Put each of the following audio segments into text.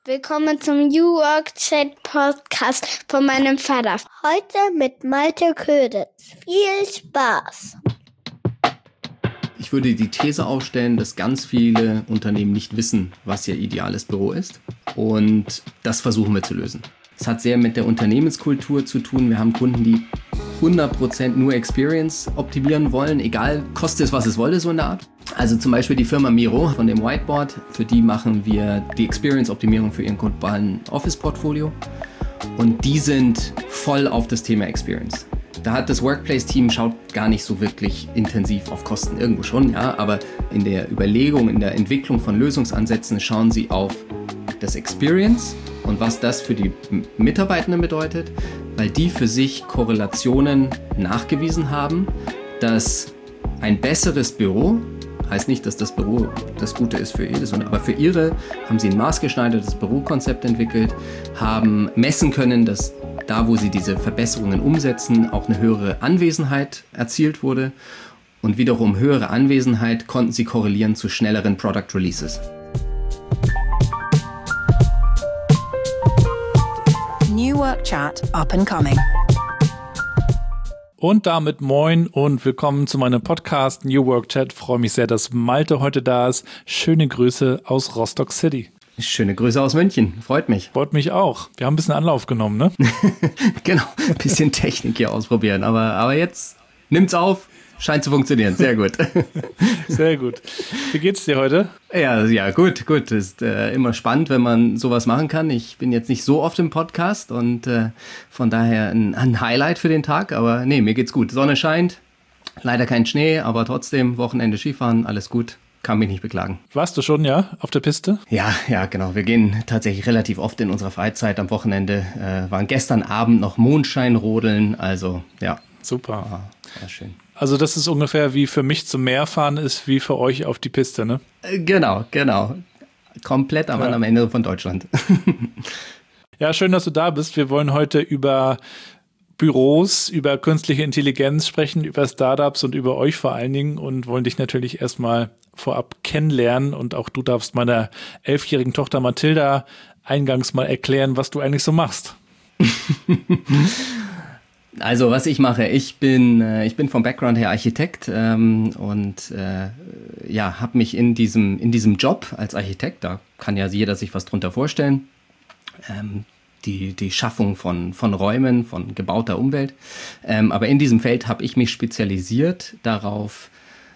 Willkommen zum New Work Chat Podcast von meinem Vater. Heute mit Malte Köditz. Viel Spaß! Ich würde die These aufstellen, dass ganz viele Unternehmen nicht wissen, was ihr ideales Büro ist. Und das versuchen wir zu lösen. Es hat sehr mit der Unternehmenskultur zu tun. Wir haben Kunden, die 100% nur Experience optimieren wollen, egal, koste es, was es wolle, so in der Art. Also zum Beispiel die Firma Miro von dem Whiteboard, für die machen wir die Experience-Optimierung für ihren globalen Office-Portfolio. Und die sind voll auf das Thema Experience. Da hat das Workplace-Team schaut gar nicht so wirklich intensiv auf Kosten, irgendwo schon, ja, aber in der Überlegung, in der Entwicklung von Lösungsansätzen schauen sie auf das Experience und was das für die Mitarbeitenden bedeutet, weil die für sich Korrelationen nachgewiesen haben, dass ein besseres Büro, heißt nicht, dass das Büro das Gute ist für jedes, aber für ihre haben sie ein maßgeschneidertes Bürokonzept entwickelt, haben messen können, dass da, wo sie diese Verbesserungen umsetzen, auch eine höhere Anwesenheit erzielt wurde und wiederum höhere Anwesenheit konnten sie korrelieren zu schnelleren Product Releases. New Work Chat up and coming. Und damit moin und willkommen zu meinem Podcast New Work Chat. Freue mich sehr, dass Malte heute da ist. Schöne Grüße aus Rostock City. Schöne Grüße aus München, freut mich. Freut mich auch. Wir haben ein bisschen Anlauf genommen, ne? Genau, ein bisschen Technik hier ausprobieren, aber jetzt nimmt's auf, scheint zu funktionieren, sehr gut. Sehr gut. Wie geht's dir heute? Ja, gut. Ist immer spannend, wenn man sowas machen kann. Ich bin jetzt nicht so oft im Podcast und von daher ein Highlight für den Tag, aber nee, mir geht's gut. Sonne scheint, leider kein Schnee, aber trotzdem Wochenende Skifahren, alles gut. Kann mich nicht beklagen. Warst du schon, ja, auf der Piste? Ja, genau. Wir gehen tatsächlich relativ oft in unserer Freizeit am Wochenende. Waren gestern Abend noch Mondscheinrodeln, also ja. Super. War schön. Also das ist ungefähr wie für mich zum Meer fahren ist, wie für euch auf die Piste, ne? Genau. Komplett am Ende von Deutschland. Ja, schön, dass du da bist. Wir wollen heute über Büros, über künstliche Intelligenz sprechen, über Startups und über euch vor allen Dingen und wollen dich natürlich erstmal vorab kennenlernen und auch du darfst meiner 11-jährigen Tochter Mathilda eingangs mal erklären, was du eigentlich so machst. Also was ich mache, ich bin vom Background her Architekt und habe mich in diesem Job als Architekt, da kann ja jeder sich was drunter vorstellen, die Schaffung von Räumen, von gebauter Umwelt. Aber in diesem Feld habe ich mich spezialisiert darauf,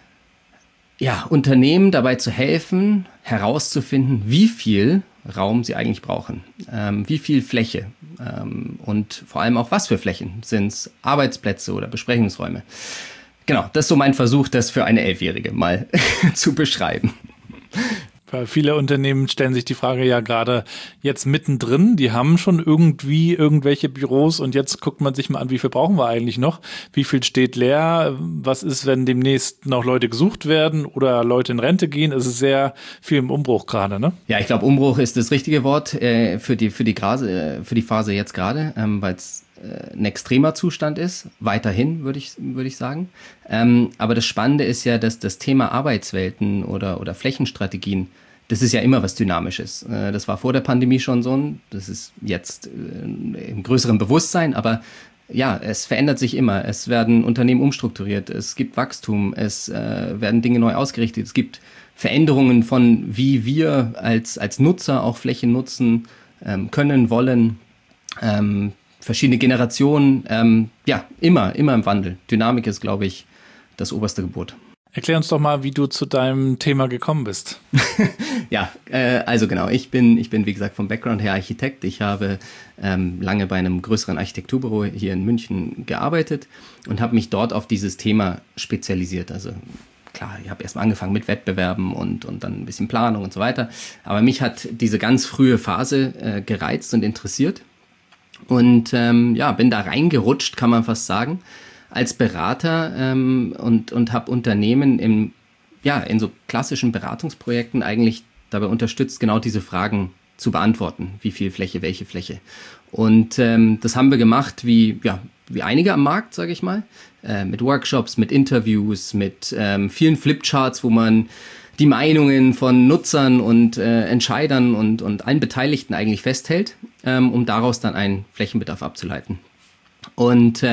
Unternehmen dabei zu helfen, herauszufinden, wie viel Raum sie eigentlich brauchen, wie viel Fläche und vor allem auch was für Flächen. Sind es Arbeitsplätze oder Besprechungsräume? Genau, das ist so mein Versuch, das für eine 11-Jährige mal zu beschreiben. Weil viele Unternehmen stellen sich die Frage ja gerade jetzt mittendrin, die haben schon irgendwie irgendwelche Büros und jetzt guckt man sich mal an, wie viel brauchen wir eigentlich noch, wie viel steht leer, was ist, wenn demnächst noch Leute gesucht werden oder Leute in Rente gehen, es ist sehr viel im Umbruch gerade, ne? Ja, ich glaube, Umbruch ist das richtige Wort für die Phase jetzt gerade, weil es ein extremer Zustand ist, weiterhin würde ich sagen. Aber das Spannende ist ja, dass das Thema Arbeitswelten oder Flächenstrategien, das ist ja immer was Dynamisches. Das war vor der Pandemie schon so, das ist jetzt im größeren Bewusstsein, aber ja, es verändert sich immer. Es werden Unternehmen umstrukturiert, es gibt Wachstum, es werden Dinge neu ausgerichtet, es gibt Veränderungen von, wie wir als Nutzer auch Flächen nutzen können, wollen, verschiedene Generationen, immer im Wandel. Dynamik ist, glaube ich, das oberste Gebot. Erklär uns doch mal, wie du zu deinem Thema gekommen bist. Also genau, ich bin wie gesagt vom Background her Architekt. Ich habe lange bei einem größeren Architekturbüro hier in München gearbeitet und habe mich dort auf dieses Thema spezialisiert. Also klar, ich habe erstmal angefangen mit Wettbewerben und dann ein bisschen Planung und so weiter. Aber mich hat diese ganz frühe Phase gereizt und interessiert. Und bin da reingerutscht, kann man fast sagen, als Berater und habe Unternehmen in so klassischen Beratungsprojekten eigentlich dabei unterstützt, genau diese Fragen zu beantworten. Wie viel Fläche, welche Fläche? Und das haben wir gemacht wie einige am Markt, sage ich mal, mit Workshops, mit Interviews, mit vielen Flipcharts, wo man die Meinungen von Nutzern und Entscheidern und allen Beteiligten eigentlich festhält, um daraus dann einen Flächenbedarf abzuleiten. Und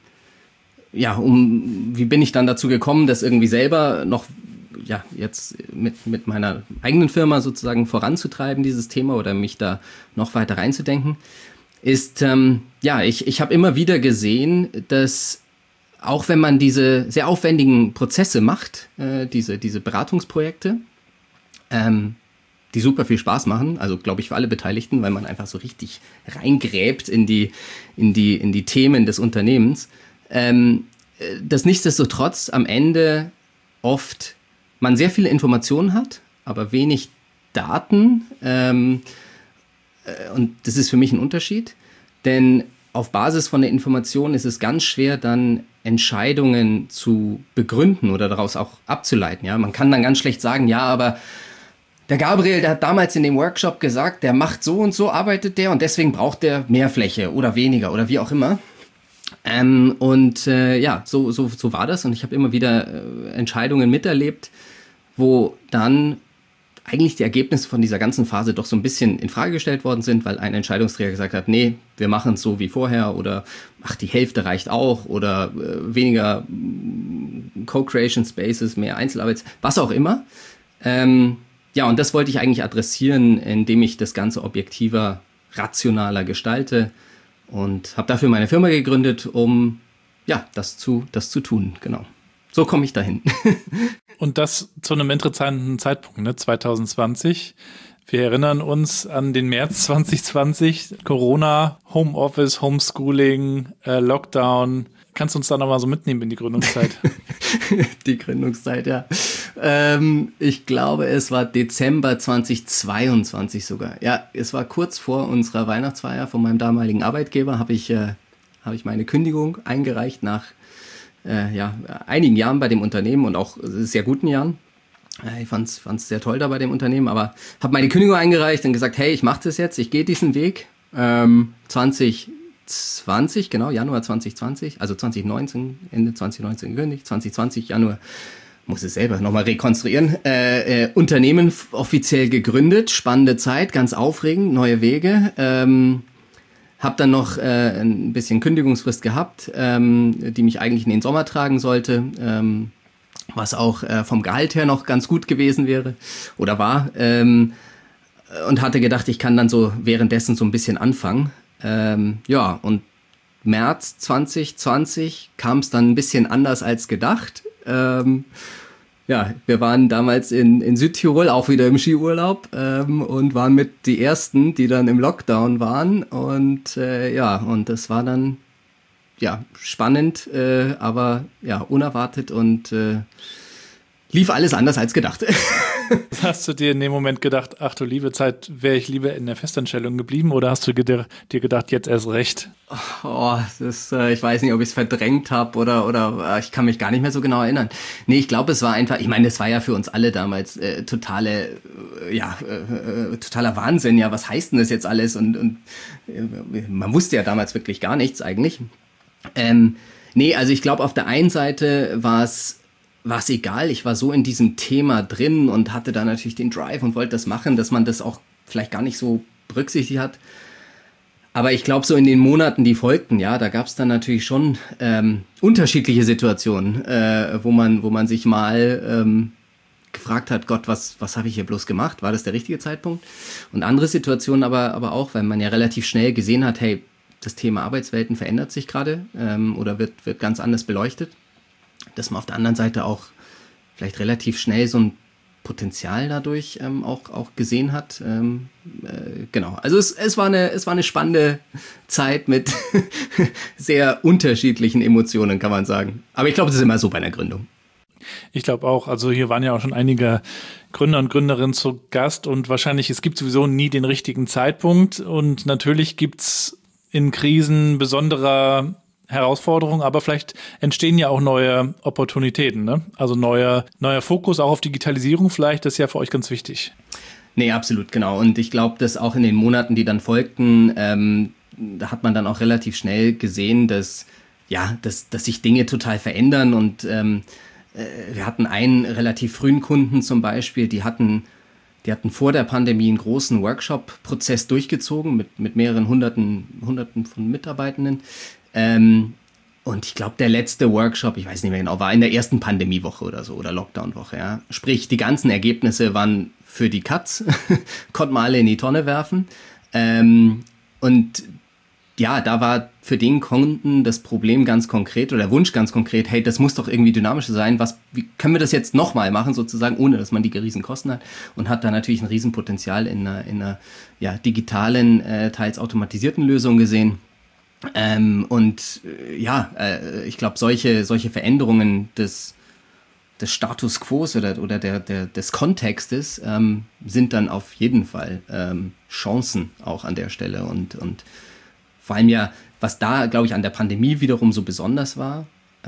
wie bin ich dann dazu gekommen, das irgendwie selber noch jetzt mit meiner eigenen Firma sozusagen voranzutreiben, dieses Thema, oder mich da noch weiter reinzudenken, ist, ich habe immer wieder gesehen, dass auch wenn man diese sehr aufwendigen Prozesse macht, diese Beratungsprojekte, die super viel Spaß machen, also glaube ich für alle Beteiligten, weil man einfach so richtig reingräbt in die Themen des Unternehmens, dass nichtsdestotrotz am Ende oft man sehr viele Informationen hat, aber wenig Daten. Und das ist für mich ein Unterschied, denn auf Basis von der Information ist es ganz schwer, dann Entscheidungen zu begründen oder daraus auch abzuleiten. Ja? Man kann dann ganz schlecht sagen, ja, aber der Gabriel, der hat damals in dem Workshop gesagt, der macht so und so, arbeitet der und deswegen braucht der mehr Fläche oder weniger oder wie auch immer. So war das, und ich habe immer wieder Entscheidungen miterlebt, wo dann eigentlich die Ergebnisse von dieser ganzen Phase doch so ein bisschen in Frage gestellt worden sind, weil ein Entscheidungsträger gesagt hat, nee, wir machen es so wie vorher, oder die Hälfte reicht auch, oder weniger Co-Creation Spaces, mehr Einzelarbeits, was auch immer. Und das wollte ich eigentlich adressieren, indem ich das Ganze objektiver, rationaler gestalte, und habe dafür meine Firma gegründet, um das zu tun, genau. So komme ich dahin. Und das zu einem interessanten Zeitpunkt, ne? 2020. Wir erinnern uns an den März 2020, Corona, Homeoffice, Homeschooling, Lockdown. Kannst du uns da nochmal so mitnehmen in die Gründungszeit? Die Gründungszeit, ja. Ich glaube, es war Dezember 2022 sogar. Ja, es war kurz vor unserer Weihnachtsfeier von meinem damaligen Arbeitgeber, habe ich meine Kündigung eingereicht nach einigen Jahren bei dem Unternehmen und auch sehr guten Jahren. Ich fand's sehr toll da bei dem Unternehmen, aber habe meine Kündigung eingereicht und gesagt, hey, ich mache das jetzt, ich gehe diesen Weg. 2020, genau, Januar 2020, also 2019, Ende 2019 gekündigt, 2020, Januar, muss es selber nochmal rekonstruieren, Unternehmen offiziell gegründet, spannende Zeit, ganz aufregend, neue Wege, habe dann noch ein bisschen Kündigungsfrist gehabt, die mich eigentlich in den Sommer tragen sollte, was auch vom Gehalt her noch ganz gut gewesen wäre oder war, und hatte gedacht, ich kann dann so währenddessen so ein bisschen anfangen. Und März 2020 kam es dann ein bisschen anders als gedacht. Wir waren damals in Südtirol, auch wieder im Skiurlaub, und waren mit die Ersten, die dann im Lockdown waren. Und und das war dann spannend, aber unerwartet, und lief alles anders als gedacht. Hast du dir in dem Moment gedacht, ach du liebe Zeit, wäre ich lieber in der Festanstellung geblieben, oder hast du dir gedacht, jetzt erst recht? Ich weiß nicht, ob ich es verdrängt habe oder ich kann mich gar nicht mehr so genau erinnern. Nee, ich glaube, es war einfach, ich meine, das war ja für uns alle damals totaler Wahnsinn. Ja, was heißt denn das jetzt alles? Und man wusste ja damals wirklich gar nichts eigentlich. Also ich glaube, auf der einen Seite war es egal, ich war so in diesem Thema drin und hatte da natürlich den Drive und wollte das machen, dass man das auch vielleicht gar nicht so berücksichtigt hat. Aber ich glaube, so in den Monaten, die folgten, da gab es dann natürlich schon unterschiedliche Situationen, wo man sich mal gefragt hat, Gott, was habe ich hier bloß gemacht? War das der richtige Zeitpunkt? Und andere Situationen aber auch, weil man ja relativ schnell gesehen hat, hey, das Thema Arbeitswelten verändert sich gerade oder wird ganz anders beleuchtet. Dass man auf der anderen Seite auch vielleicht relativ schnell so ein Potenzial dadurch auch gesehen hat. Genau, also es war eine spannende Zeit mit sehr unterschiedlichen Emotionen, kann man sagen. Aber ich glaube, es ist immer so bei einer Gründung. Ich glaube auch, also hier waren ja auch schon einige Gründer und Gründerinnen zu Gast, und wahrscheinlich, es gibt sowieso nie den richtigen Zeitpunkt, und natürlich gibt's in Krisen besondere Herausforderungen, aber vielleicht entstehen ja auch neue Opportunitäten, ne? Also neuer Fokus auch auf Digitalisierung vielleicht, das ist ja für euch ganz wichtig. Nee, absolut, genau. Und ich glaube, dass auch in den Monaten, die dann folgten, da hat man dann auch relativ schnell gesehen, dass sich Dinge total verändern, und Wir hatten einen relativ frühen Kunden zum Beispiel, die hatten vor der Pandemie einen großen Workshop-Prozess durchgezogen mit mehreren Hunderten von Mitarbeitenden. Und ich glaube, der letzte Workshop, ich weiß nicht mehr genau, war in der ersten Pandemiewoche oder so oder Lockdown-Woche. Ja. Sprich, die ganzen Ergebnisse waren für die Katz, konnten wir alle in die Tonne werfen. Und ja, da war für den Kunden das Problem ganz konkret oder der Wunsch ganz konkret, hey, das muss doch irgendwie dynamischer sein. Wie können wir das jetzt nochmal machen, sozusagen, ohne dass man die riesen Kosten hat? Und hat da natürlich ein Riesenpotenzial in einer digitalen, teils automatisierten Lösung gesehen. Ich glaube, solche Veränderungen des Status Quo oder des Kontextes sind dann auf jeden Fall Chancen auch an der Stelle und vor allem ja, was da, glaube ich, an der Pandemie wiederum so besonders war,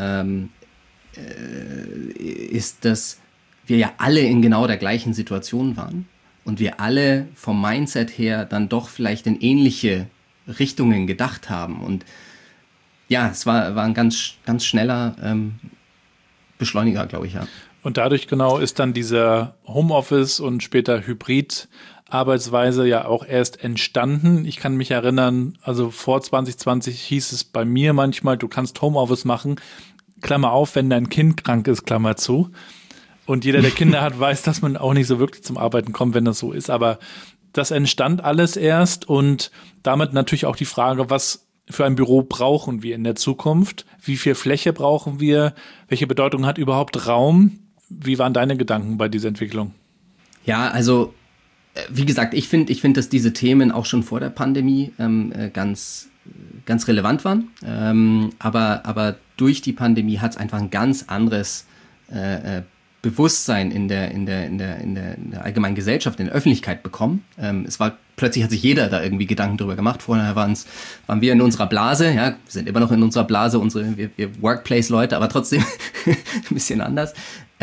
ist, dass wir ja alle in genau der gleichen Situation waren und wir alle vom Mindset her dann doch vielleicht in ähnliche Richtungen gedacht haben. Und ja, es war ein ganz, ganz schneller Beschleuniger, glaube ich, ja. Und dadurch genau ist dann dieser Homeoffice und später Hybrid-Arbeitsweise ja auch erst entstanden. Ich kann mich erinnern, also vor 2020 hieß es bei mir manchmal, du kannst Homeoffice machen, Klammer auf, wenn dein Kind krank ist, Klammer zu. Und jeder, der Kinder hat, weiß, dass man auch nicht so wirklich zum Arbeiten kommt, wenn das so ist. Aber das entstand alles erst und damit natürlich auch die Frage, was für ein Büro brauchen wir in der Zukunft? Wie viel Fläche brauchen wir? Welche Bedeutung hat überhaupt Raum? Wie waren deine Gedanken bei dieser Entwicklung? Ja, also wie gesagt, ich finde, dass diese Themen auch schon vor der Pandemie ganz, ganz relevant waren. Aber durch die Pandemie hat es einfach ein ganz anderes Bewusstsein in der allgemeinen Gesellschaft, in der Öffentlichkeit bekommen. Plötzlich hat sich jeder da irgendwie Gedanken drüber gemacht. Vorher waren wir in unserer Blase, ja, wir sind immer noch in unserer Blase, wir Workplace-Leute, aber trotzdem ein bisschen anders.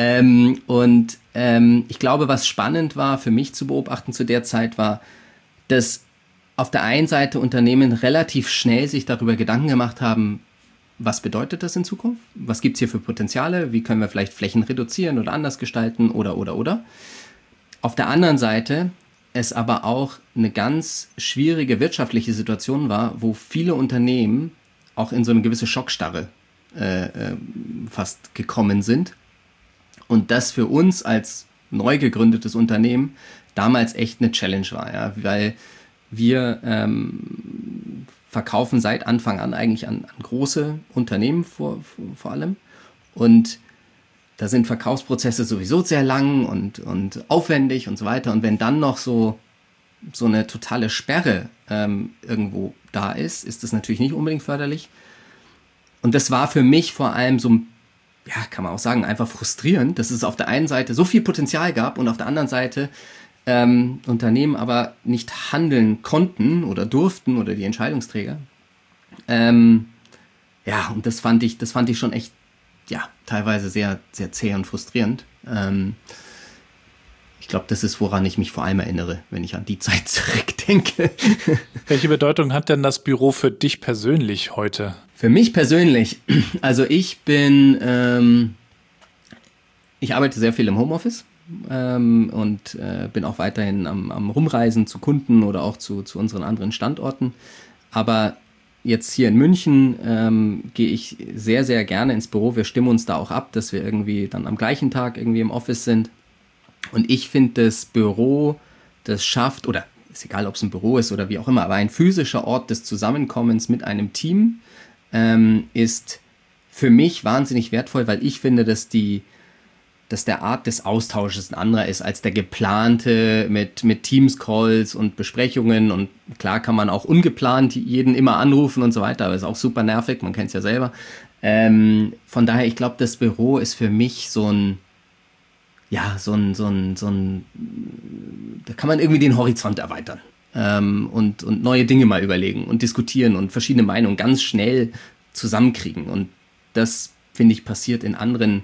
Ich glaube, was spannend war für mich zu beobachten zu der Zeit war, dass auf der einen Seite Unternehmen relativ schnell sich darüber Gedanken gemacht haben, was bedeutet das in Zukunft? Was gibt es hier für Potenziale? Wie können wir vielleicht Flächen reduzieren oder anders gestalten oder. Auf der anderen Seite es aber auch eine ganz schwierige wirtschaftliche Situation war, wo viele Unternehmen auch in so eine gewisse Schockstarre fast gekommen sind. Und das für uns als neu gegründetes Unternehmen damals echt eine Challenge war, ja, weil wir verkaufen seit Anfang an eigentlich an große Unternehmen vor allem. Und da sind Verkaufsprozesse sowieso sehr lang und aufwendig und so weiter. Und wenn dann noch so eine totale Sperre irgendwo da ist das natürlich nicht unbedingt förderlich. Und das war für mich vor allem so, ja, kann man auch sagen, einfach frustrierend, dass es auf der einen Seite so viel Potenzial gab und auf der anderen Seite Unternehmen aber nicht handeln konnten oder durften oder die Entscheidungsträger. Und das fand ich schon echt, ja, teilweise sehr, sehr zäh und frustrierend. Ich glaube, das ist, woran ich mich vor allem erinnere, wenn ich an die Zeit zurückdenke. Welche Bedeutung hat denn das Büro für dich persönlich heute? Für mich persönlich, also ich arbeite sehr viel im Homeoffice. Und bin auch weiterhin am Rumreisen zu Kunden oder auch zu unseren anderen Standorten. Aber jetzt hier in München gehe ich sehr, sehr gerne ins Büro. Wir stimmen uns da auch ab, dass wir irgendwie dann am gleichen Tag irgendwie im Office sind. Und ich finde, das Büro, das schafft, oder ist egal, ob es ein Büro ist oder wie auch immer, aber ein physischer Ort des Zusammenkommens mit einem Team ist für mich wahnsinnig wertvoll, weil ich finde, dass der Art des Austausches ein anderer ist als der geplante mit Teams-Calls und Besprechungen. Und klar kann man auch ungeplant jeden immer anrufen und so weiter, aber ist auch super nervig, man kennt es ja selber. Von daher, ich glaube, das Büro ist für mich da kann man irgendwie den Horizont erweitern und neue Dinge mal überlegen und diskutieren und verschiedene Meinungen ganz schnell zusammenkriegen. Und das, finde ich, passiert in anderen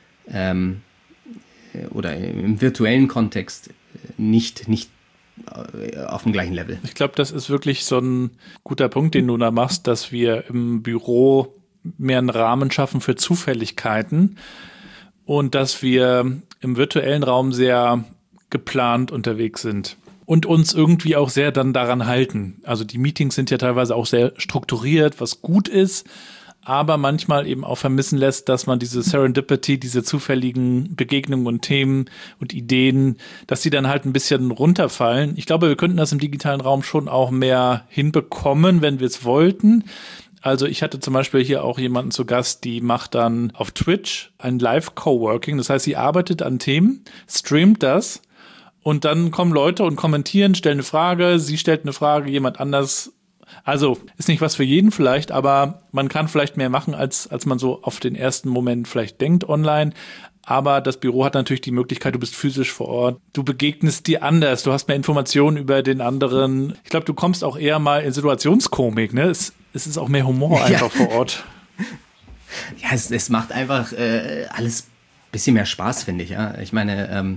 oder im virtuellen Kontext nicht auf dem gleichen Level. Ich glaube, das ist wirklich so ein guter Punkt, den du da machst, dass wir im Büro mehr einen Rahmen schaffen für Zufälligkeiten. und dass wir im virtuellen Raum sehr geplant unterwegs sind und uns irgendwie auch sehr dann daran halten. Also die Meetings sind ja teilweise auch sehr strukturiert, was gut ist, aber manchmal eben auch vermissen lässt, dass man diese Serendipity, diese zufälligen Begegnungen und Themen und Ideen, dass die dann halt ein bisschen runterfallen. Ich glaube, wir könnten das im digitalen Raum schon auch mehr hinbekommen, wenn wir es wollten. Also ich hatte zum Beispiel hier auch jemanden zu Gast, die macht dann auf Twitch ein Live-Coworking. Das heißt, sie arbeitet an Themen, streamt das und dann kommen Leute und kommentieren, stellen eine Frage, sie stellt eine Frage, jemand anders. Also ist nicht was für jeden vielleicht, aber man kann vielleicht mehr machen, als man so auf den ersten Moment vielleicht denkt online. Aber das Büro hat natürlich die Möglichkeit, du bist physisch vor Ort, du begegnest dir anders, du hast mehr Informationen über den anderen. Ich glaube, du kommst auch eher mal in Situationskomik, ne? Es ist auch mehr Humor einfach vor Ort. Ja, es macht einfach alles ein bisschen mehr Spaß, finde ich. Ja? Ich meine,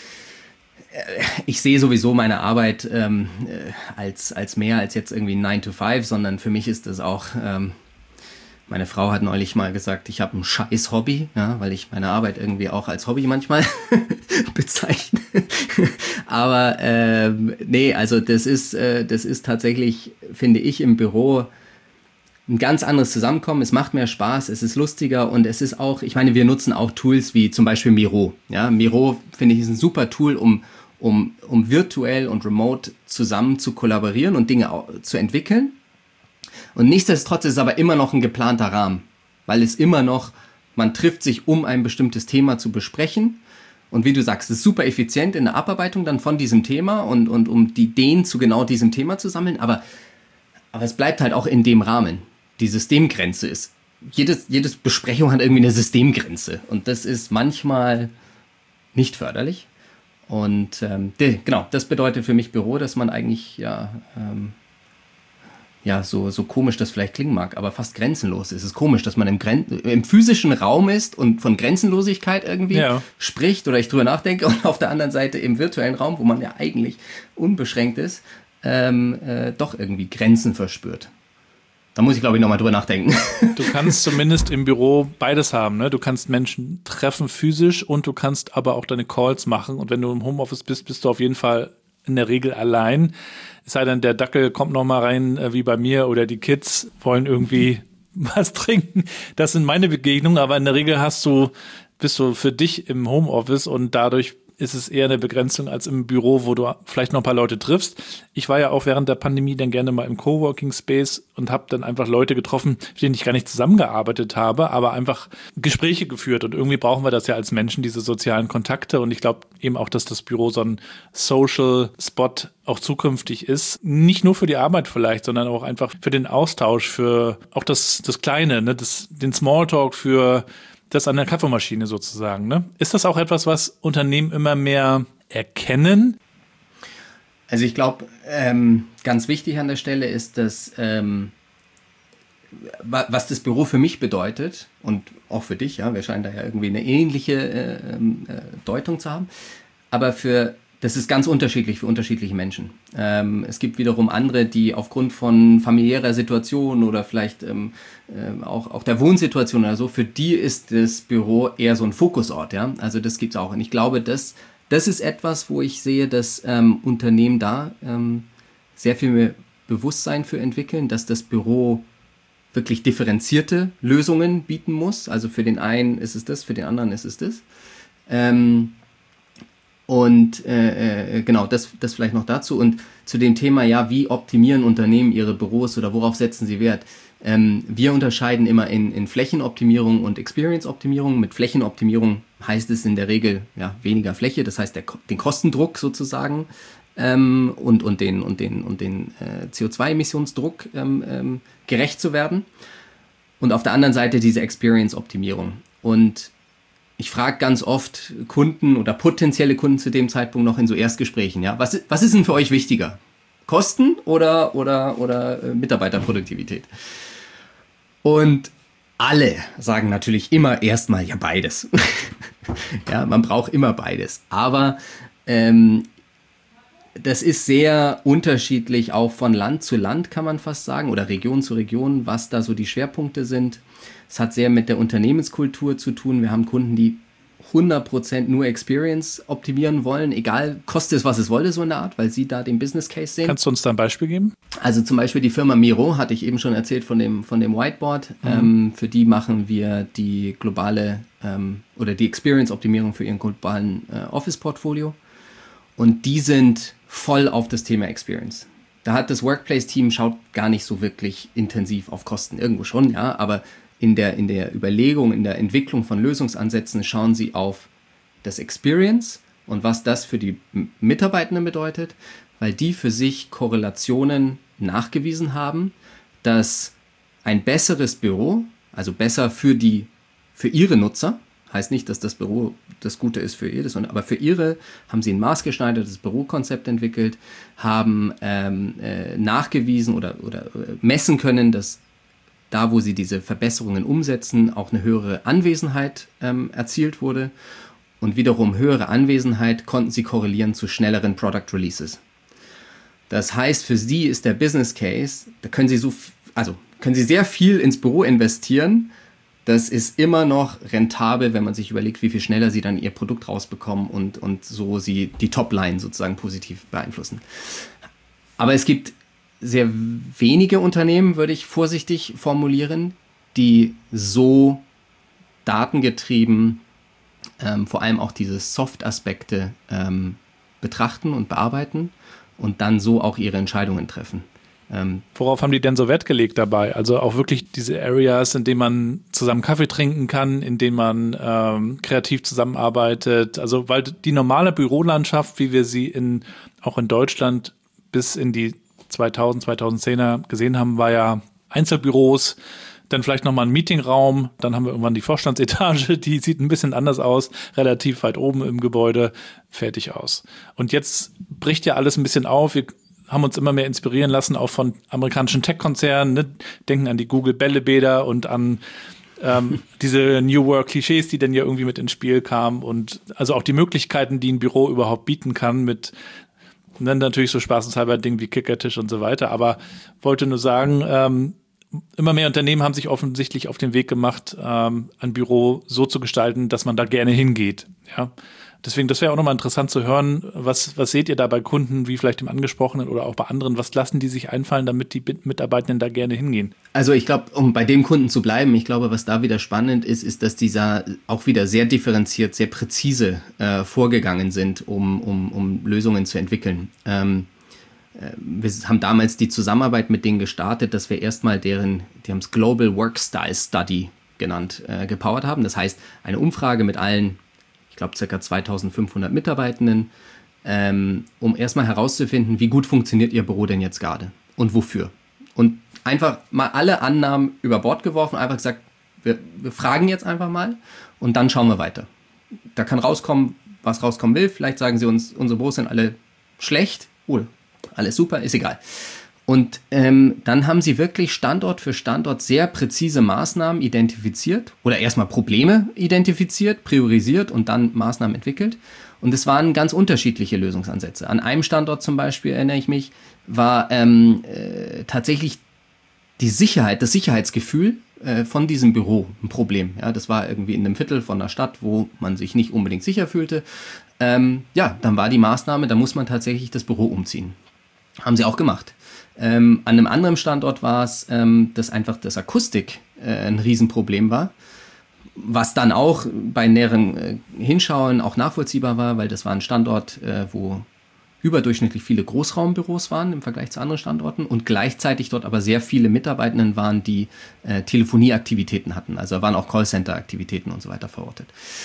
ich sehe sowieso meine Arbeit als mehr als jetzt irgendwie 9 to 5, sondern für mich ist das auch, meine Frau hat neulich mal gesagt, ich habe ein scheiß Hobby, ja, weil ich meine Arbeit irgendwie auch als Hobby manchmal bezeichne. Aber nee, also das ist tatsächlich, finde ich, im Büro ein ganz anderes Zusammenkommen. Es macht mehr Spaß, es ist lustiger und es ist auch, ich meine, wir nutzen auch Tools wie zum Beispiel Miro. Ja, Miro, finde ich, ist ein super Tool, um virtuell und remote zusammen zu kollaborieren und Dinge zu entwickeln. Und nichtsdestotrotz ist es aber immer noch ein geplanter Rahmen, weil es immer noch, man trifft sich, um ein bestimmtes Thema zu besprechen. Und wie du sagst, es ist super effizient in der Abarbeitung dann von diesem Thema und um die Ideen zu genau diesem Thema zu sammeln. Aber es bleibt halt auch in dem Rahmen. Die Systemgrenze ist. Jedes Besprechung hat irgendwie eine Systemgrenze. Und das ist manchmal nicht förderlich. Und genau, das bedeutet für mich Büro, dass man eigentlich so komisch das vielleicht klingen mag, aber fast grenzenlos ist. Es ist komisch, dass man im physischen Raum ist und von Grenzenlosigkeit irgendwie spricht oder ich drüber nachdenke und auf der anderen Seite im virtuellen Raum, wo man ja eigentlich unbeschränkt ist, doch irgendwie Grenzen verspürt. Da muss ich, glaube ich, nochmal drüber nachdenken. Du kannst zumindest im Büro beides haben, ne? Du kannst Menschen treffen physisch und du kannst aber auch deine Calls machen. Und wenn du im Homeoffice bist, bist du auf jeden Fall in der Regel allein. Es sei denn, der Dackel kommt noch mal rein, wie bei mir, oder die Kids wollen irgendwie was trinken. Das sind meine Begegnungen, aber in der Regel bist du für dich im Homeoffice und dadurch ist es eher eine Begrenzung als im Büro, wo du vielleicht noch ein paar Leute triffst. Ich war ja auch während der Pandemie dann gerne mal im Coworking Space und habe dann einfach Leute getroffen, mit denen ich gar nicht zusammengearbeitet habe, aber einfach Gespräche geführt. Und irgendwie brauchen wir das ja als Menschen, diese sozialen Kontakte. Und ich glaube eben auch, dass das Büro so ein Social Spot auch zukünftig ist. Nicht nur für die Arbeit vielleicht, sondern auch einfach für den Austausch, für auch das Kleine, ne? Den Smalltalk, für das an der Kaffeemaschine sozusagen, ne? Ist das auch etwas, was Unternehmen immer mehr erkennen? Also ich glaube, ganz wichtig an der Stelle ist, dass was das Büro für mich bedeutet und auch für dich, ja, wir scheinen da ja irgendwie eine ähnliche Deutung zu haben, aber das ist ganz unterschiedlich für unterschiedliche Menschen. Es gibt wiederum andere, die aufgrund von familiärer Situation oder vielleicht auch der Wohnsituation oder so, für die ist das Büro eher so ein Fokusort. Ja? Also das gibt's auch. Und ich glaube, das ist etwas, wo ich sehe, dass Unternehmen da sehr viel mehr Bewusstsein für entwickeln, dass das Büro wirklich differenzierte Lösungen bieten muss. Also für den einen ist es das, für den anderen ist es das. Und genau, das vielleicht noch dazu. Und zu dem Thema, ja, wie optimieren Unternehmen ihre Büros oder worauf setzen sie Wert? Wir unterscheiden immer in Flächenoptimierung und Experience-Optimierung. Mit Flächenoptimierung heißt es in der Regel ja weniger Fläche, das heißt den Kostendruck sozusagen und den CO2-Emissionsdruck gerecht zu werden. Und auf der anderen Seite diese Experience-Optimierung. Und ich frage ganz oft Kunden oder potenzielle Kunden zu dem Zeitpunkt noch in so Erstgesprächen, ja, was ist denn für euch wichtiger? Kosten oder Mitarbeiterproduktivität? Und alle sagen natürlich immer erstmal ja beides. Ja, man braucht immer beides. Aber das ist sehr unterschiedlich, auch von Land zu Land kann man fast sagen, oder Region zu Region, was da so die Schwerpunkte sind. Es hat sehr mit der Unternehmenskultur zu tun. Wir haben Kunden, die 100% nur Experience optimieren wollen, egal, koste es, was es wolle, so in der Art, weil sie da den Business Case sehen. Kannst du uns da ein Beispiel geben? Also zum Beispiel die Firma Miro, hatte ich eben schon erzählt von dem Whiteboard. Für die machen wir die globale oder die Experience-Optimierung für ihren globalen Office-Portfolio. Und die sind voll auf das Thema Experience. Da hat das Workplace-Team schaut gar nicht so wirklich intensiv auf Kosten. Irgendwo schon, ja, aber in der Überlegung, in der Entwicklung von Lösungsansätzen schauen sie auf das Experience und was das für die Mitarbeitenden bedeutet, weil die für sich Korrelationen nachgewiesen haben, dass ein besseres Büro, also besser für ihre Nutzer, heißt nicht, dass das Büro das Gute ist für jedes, aber für ihre haben sie ein maßgeschneidertes Bürokonzept entwickelt, haben nachgewiesen oder messen können, dass da, wo sie diese Verbesserungen umsetzen, auch eine höhere Anwesenheit erzielt wurde. Und wiederum höhere Anwesenheit konnten sie korrelieren zu schnelleren Product Releases. Das heißt, für sie ist der Business Case, da können sie sehr viel ins Büro investieren. Das ist immer noch rentabel, wenn man sich überlegt, wie viel schneller sie dann ihr Produkt rausbekommen und so sie die Topline sozusagen positiv beeinflussen. Aber es gibt sehr wenige Unternehmen, würde ich vorsichtig formulieren, die so datengetrieben vor allem auch diese Soft-Aspekte betrachten und bearbeiten und dann so auch ihre Entscheidungen treffen. Worauf haben die denn so Wert gelegt dabei? Also auch wirklich diese Areas, in denen man zusammen Kaffee trinken kann, in denen man kreativ zusammenarbeitet. Also weil die normale Bürolandschaft, wie wir sie auch in Deutschland bis in die 2010er gesehen haben, war ja Einzelbüros, dann vielleicht nochmal ein Meetingraum, dann haben wir irgendwann die Vorstandsetage, die sieht ein bisschen anders aus, relativ weit oben im Gebäude, fertig aus. Und jetzt bricht ja alles ein bisschen auf, wir haben uns immer mehr inspirieren lassen, auch von amerikanischen Tech-Konzernen, ne? Denken an die Google-Bällebäder und an diese New Work-Klischees, die dann ja irgendwie mit ins Spiel kamen und also auch die Möglichkeiten, die ein Büro überhaupt bieten kann mit dann natürlich so spaßeshalber Dingen wie Kickertisch und so weiter, aber wollte nur sagen, immer mehr Unternehmen haben sich offensichtlich auf den Weg gemacht, ein Büro so zu gestalten, dass man da gerne hingeht. Ja, deswegen, das wäre auch nochmal interessant zu hören, was seht ihr da bei Kunden, wie vielleicht dem Angesprochenen oder auch bei anderen, was lassen die sich einfallen, damit die Mitarbeitenden da gerne hingehen? Also ich glaube, um bei dem Kunden zu bleiben, ich glaube, was da wieder spannend ist, dass dieser auch wieder sehr differenziert, sehr präzise vorgegangen sind, um Lösungen zu entwickeln. Wir haben damals die Zusammenarbeit mit denen gestartet, dass wir erstmal die haben es Global Workstyle Study genannt, gepowert haben. Das heißt, eine Umfrage mit allen, ich glaube, ca. 2500 Mitarbeitenden, um erstmal herauszufinden, wie gut funktioniert ihr Büro denn jetzt gerade und wofür. Und einfach mal alle Annahmen über Bord geworfen, einfach gesagt, wir fragen jetzt einfach mal und dann schauen wir weiter. Da kann rauskommen, was rauskommen will. Vielleicht sagen sie uns, unsere Büros sind alle schlecht. Alles super, ist egal. Und dann haben sie wirklich Standort für Standort sehr präzise Maßnahmen identifiziert oder erstmal Probleme identifiziert, priorisiert und dann Maßnahmen entwickelt. Und es waren ganz unterschiedliche Lösungsansätze. An einem Standort zum Beispiel, erinnere ich mich, war tatsächlich die Sicherheit, das Sicherheitsgefühl von diesem Büro ein Problem. Ja, das war irgendwie in einem Viertel von der Stadt, wo man sich nicht unbedingt sicher fühlte. Dann war die Maßnahme, da muss man tatsächlich das Büro umziehen. Haben sie auch gemacht. An einem anderen Standort war es, dass einfach das Akustik ein Riesenproblem war, was dann auch bei näheren Hinschauen auch nachvollziehbar war, weil das war ein Standort, wo überdurchschnittlich viele Großraumbüros waren im Vergleich zu anderen Standorten und gleichzeitig dort aber sehr viele Mitarbeitenden waren, die Telefonieaktivitäten hatten. Also waren auch Callcenter-Aktivitäten und so weiter verortet.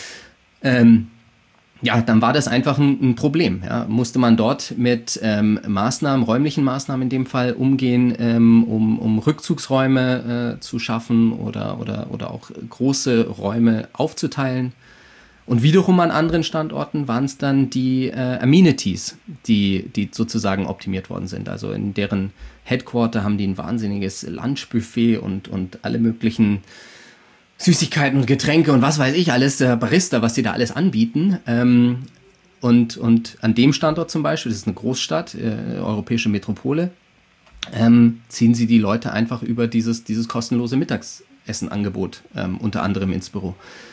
Dann war das einfach ein Problem. Ja. Musste man dort mit Maßnahmen, räumlichen Maßnahmen in dem Fall umgehen, um Rückzugsräume zu schaffen oder auch große Räume aufzuteilen. Und wiederum an anderen Standorten waren es dann die Amenities, die sozusagen optimiert worden sind. Also in deren Headquarter haben die ein wahnsinniges Lunchbuffet und alle möglichen Süßigkeiten und Getränke und was weiß ich alles, der Barista, was die da alles anbieten. Und an dem Standort zum Beispiel, das ist eine Großstadt, europäische Metropole, ziehen sie die Leute einfach über dieses kostenlose Mittagsessenangebot unter anderem ins Büro.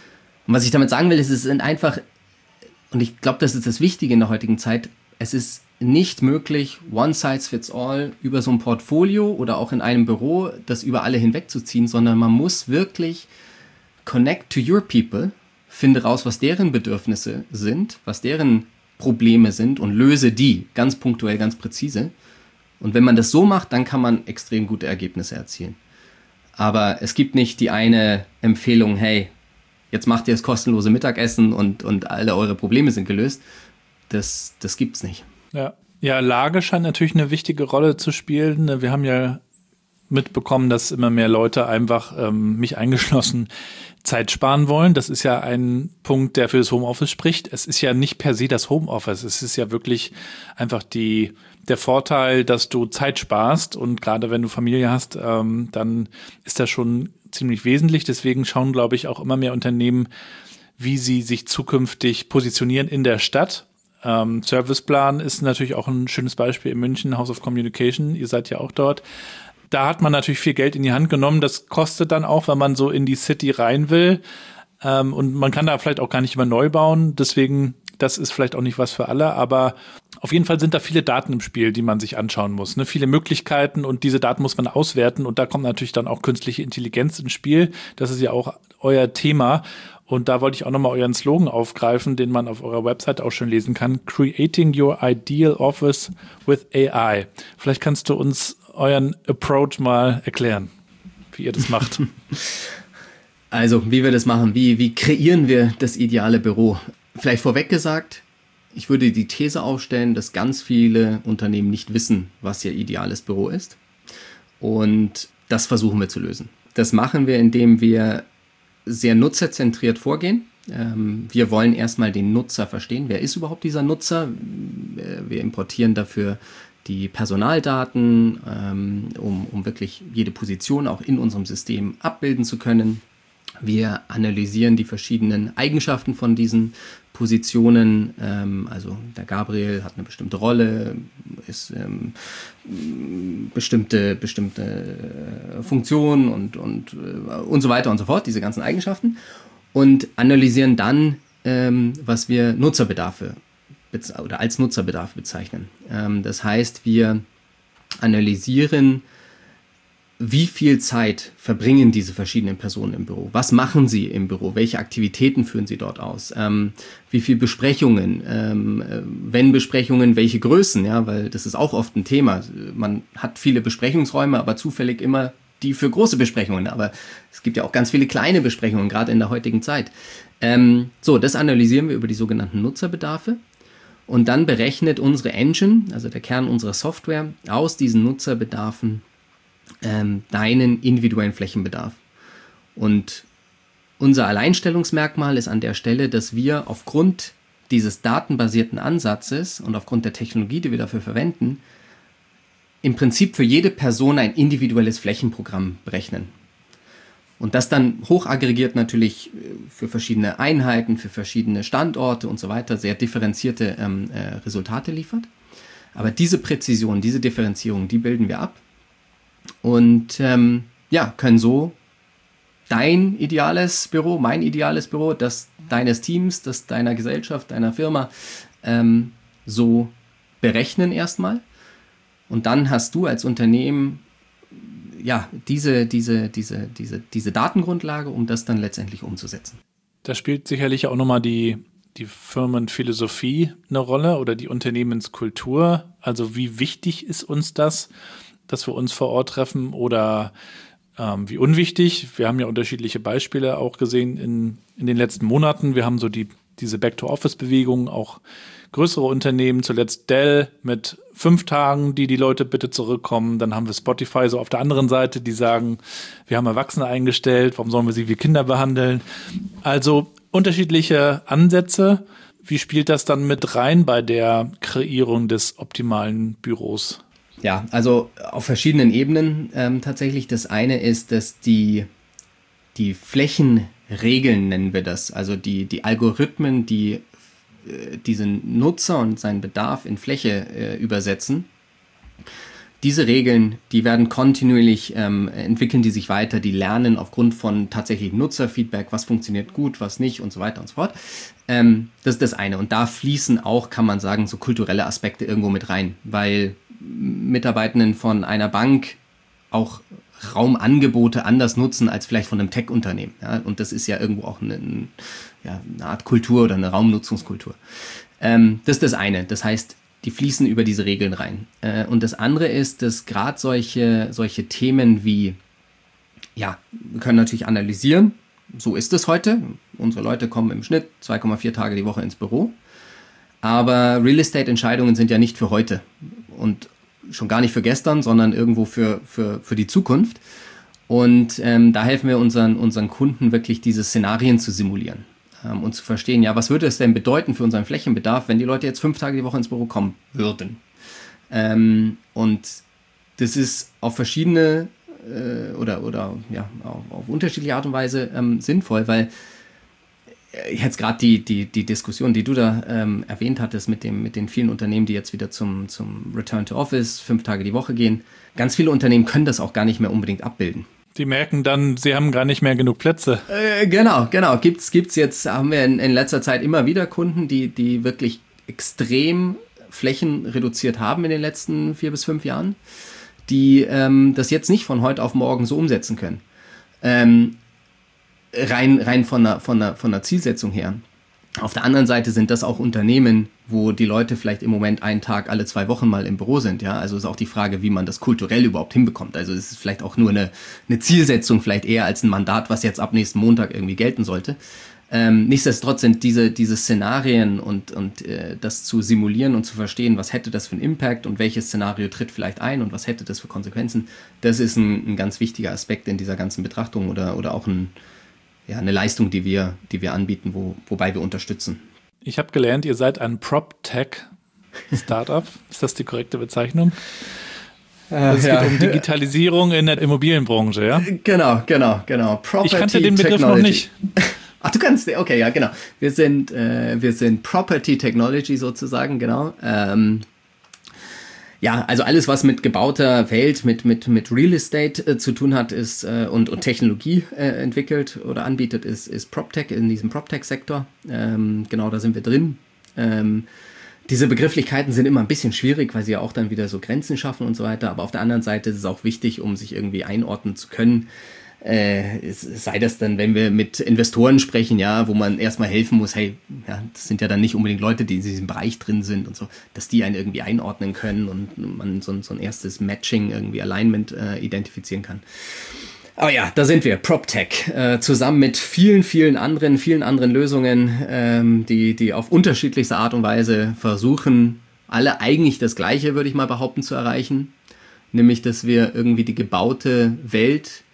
Und was ich damit sagen will, ist, es sind einfach, und ich glaube, das ist das Wichtige in der heutigen Zeit, es ist nicht möglich, one size fits all über so ein Portfolio oder auch in einem Büro das über alle hinwegzuziehen, sondern man muss wirklich connect to your people, finde raus, was deren Bedürfnisse sind, was deren Probleme sind und löse die ganz punktuell, ganz präzise. Und wenn man das so macht, dann kann man extrem gute Ergebnisse erzielen. Aber es gibt nicht die eine Empfehlung, hey, jetzt macht ihr das kostenlose Mittagessen und alle eure Probleme sind gelöst. Das gibt's nicht. Ja, Lage scheint natürlich eine wichtige Rolle zu spielen. Wir haben ja mitbekommen, dass immer mehr Leute einfach, mich eingeschlossen, Zeit sparen wollen. Das ist ja ein Punkt, der für das Homeoffice spricht. Es ist ja nicht per se das Homeoffice. Es ist ja wirklich einfach der Vorteil, dass du Zeit sparst. Und gerade wenn du Familie hast, dann ist das schon ziemlich wesentlich. Deswegen schauen, glaube ich, auch immer mehr Unternehmen, wie sie sich zukünftig positionieren in der Stadt. Serviceplan ist natürlich auch ein schönes Beispiel in München, House of Communication. Ihr seid ja auch dort. Da hat man natürlich viel Geld in die Hand genommen. Das kostet dann auch, wenn man so in die City rein will. Und man kann da vielleicht auch gar nicht immer neu bauen. Deswegen, das ist vielleicht auch nicht was für alle. Aber auf jeden Fall sind da viele Daten im Spiel, die man sich anschauen muss. Ne? Viele Möglichkeiten und diese Daten muss man auswerten. Und da kommt natürlich dann auch künstliche Intelligenz ins Spiel. Das ist ja auch euer Thema. Und da wollte ich auch nochmal euren Slogan aufgreifen, den man auf eurer Website auch schon lesen kann. Creating your ideal office with AI. Vielleicht kannst du uns euren Approach mal erklären, wie ihr das macht. Also, wie wir das machen, wie kreieren wir das ideale Büro? Vielleicht vorweg gesagt, ich würde die These aufstellen, dass ganz viele Unternehmen nicht wissen, was ihr ideales Büro ist. Und das versuchen wir zu lösen. Das machen wir, indem wir sehr nutzerzentriert vorgehen. Wir wollen erstmal den Nutzer verstehen. Wer ist überhaupt dieser Nutzer? Wir importieren dafür die Personaldaten, um wirklich jede Position auch in unserem System abbilden zu können. Wir analysieren die verschiedenen Eigenschaften von diesen Positionen. Also der Gabriel hat eine bestimmte Rolle, ist bestimmte Funktion und so weiter und so fort, diese ganzen Eigenschaften. Und analysieren dann, was wir Nutzerbedarfe oder als Nutzerbedarf bezeichnen. Das heißt, wir analysieren, wie viel Zeit verbringen diese verschiedenen Personen im Büro? Was machen sie im Büro? Welche Aktivitäten führen sie dort aus? Wie viele Besprechungen? Wenn Besprechungen, welche Größen? Ja, weil das ist auch oft ein Thema. Man hat viele Besprechungsräume, aber zufällig immer die für große Besprechungen. Aber es gibt ja auch ganz viele kleine Besprechungen, gerade in der heutigen Zeit. Das analysieren wir über die sogenannten Nutzerbedarfe. Und dann berechnet unsere Engine, also der Kern unserer Software, aus diesen Nutzerbedarfen deinen individuellen Flächenbedarf. Und unser Alleinstellungsmerkmal ist an der Stelle, dass wir aufgrund dieses datenbasierten Ansatzes und aufgrund der Technologie, die wir dafür verwenden, im Prinzip für jede Person ein individuelles Flächenprogramm berechnen. Und das dann hochaggregiert natürlich für verschiedene Einheiten, für verschiedene Standorte und so weiter sehr differenzierte Resultate liefert. Aber diese Präzision, diese Differenzierung, die bilden wir ab und können so dein ideales Büro, mein ideales Büro, das deines Teams, das deiner Gesellschaft, deiner Firma so berechnen erstmal. Und dann hast du als Unternehmen diese Datengrundlage, um das dann letztendlich umzusetzen. Da spielt sicherlich auch nochmal die Firmenphilosophie eine Rolle oder die Unternehmenskultur. Also wie wichtig ist uns das, dass wir uns vor Ort treffen oder wie unwichtig? Wir haben ja unterschiedliche Beispiele auch gesehen in den letzten Monaten. Wir haben so diese Back-to-Office-Bewegung, auch größere Unternehmen, zuletzt Dell mit 5 Tagen, die Leute bitte zurückkommen. Dann haben wir Spotify so auf der anderen Seite, die sagen, wir haben Erwachsene eingestellt, warum sollen wir sie wie Kinder behandeln? Also unterschiedliche Ansätze. Wie spielt das dann mit rein bei der Kreierung des optimalen Büros? Ja, also auf verschiedenen Ebenen tatsächlich. Das eine ist, dass die Flächenregeln, nennen wir das, also die Algorithmen, die diesen Nutzer und seinen Bedarf in Fläche übersetzen, diese Regeln, die werden kontinuierlich, entwickeln die sich weiter, die lernen aufgrund von tatsächlich Nutzerfeedback, was funktioniert gut, was nicht und so weiter und so fort. Das ist das eine. Und da fließen auch, kann man sagen, so kulturelle Aspekte irgendwo mit rein, weil Mitarbeitenden von einer Bank auch Raumangebote anders nutzen als vielleicht von einem Tech-Unternehmen. Ja? Und das ist ja irgendwo auch eine Art Kultur oder eine Raumnutzungskultur. Das ist das eine. Das heißt, die fließen über diese Regeln rein. Und das andere ist, dass gerade solche Themen wie, wir können natürlich analysieren, so ist es heute. Unsere Leute kommen im Schnitt 2,4 Tage die Woche ins Büro. Aber Real Estate-Entscheidungen sind ja nicht für heute und schon gar nicht für gestern, sondern irgendwo für die Zukunft. Und da helfen wir unseren Kunden wirklich, diese Szenarien zu simulieren und zu verstehen, was würde es denn bedeuten für unseren Flächenbedarf, wenn die Leute jetzt 5 Tage die Woche ins Büro kommen würden. Und das ist auf verschiedene auf unterschiedliche Art und Weise sinnvoll, weil jetzt gerade die Diskussion, die du da erwähnt hattest mit den vielen Unternehmen, die jetzt wieder zum Return to Office 5 Tage die Woche gehen, ganz viele Unternehmen können das auch gar nicht mehr unbedingt abbilden. Die merken dann, sie haben gar nicht mehr genug Plätze. Genau. Gibt's jetzt, haben wir in letzter Zeit immer wieder Kunden, die wirklich extrem Flächen reduziert haben in den letzten 4 bis 5 Jahren, die das jetzt nicht von heute auf morgen so umsetzen können. Rein von einer Zielsetzung her. Auf der anderen Seite sind das auch Unternehmen, wo die Leute vielleicht im Moment einen Tag alle 2 Wochen mal im Büro sind. Ja, also ist auch die Frage, wie man das kulturell überhaupt hinbekommt. Also es ist vielleicht auch nur eine Zielsetzung, vielleicht eher als ein Mandat, was jetzt ab nächsten Montag irgendwie gelten sollte. Nichtsdestotrotz sind diese Szenarien und das zu simulieren und zu verstehen, was hätte das für einen Impact und welches Szenario tritt vielleicht ein und was hätte das für Konsequenzen, das ist ein ganz wichtiger Aspekt in dieser ganzen Betrachtung oder auch eine Leistung, die wir anbieten, wobei wir unterstützen. Ich habe gelernt, ihr seid ein PropTech-Startup. Ist das die korrekte Bezeichnung? Es geht um Digitalisierung in der Immobilienbranche, ja? Genau. Ich kannte den Begriff noch nicht. Ach, du kannst, okay, ja, genau. Wir sind Property Technology sozusagen, genau. Also alles, was mit gebauter Welt, mit Real Estate zu tun hat, ist und Technologie entwickelt oder anbietet, ist PropTech in diesem PropTech-Sektor. Genau, da sind wir drin. Diese Begrifflichkeiten sind immer ein bisschen schwierig, weil sie ja auch dann wieder so Grenzen schaffen und so weiter. Aber auf der anderen Seite ist es auch wichtig, um sich irgendwie einordnen zu können. Sei das dann, wenn wir mit Investoren sprechen, wo man erstmal helfen muss, das sind ja dann nicht unbedingt Leute, die in diesem Bereich drin sind und so, dass die einen irgendwie einordnen können und man so ein erstes Matching, irgendwie Alignment identifizieren kann. Aber da sind wir, PropTech, zusammen mit vielen anderen Lösungen, die auf unterschiedlichste Art und Weise versuchen, alle eigentlich das Gleiche, würde ich mal behaupten, zu erreichen, nämlich, dass wir irgendwie die gebaute Welt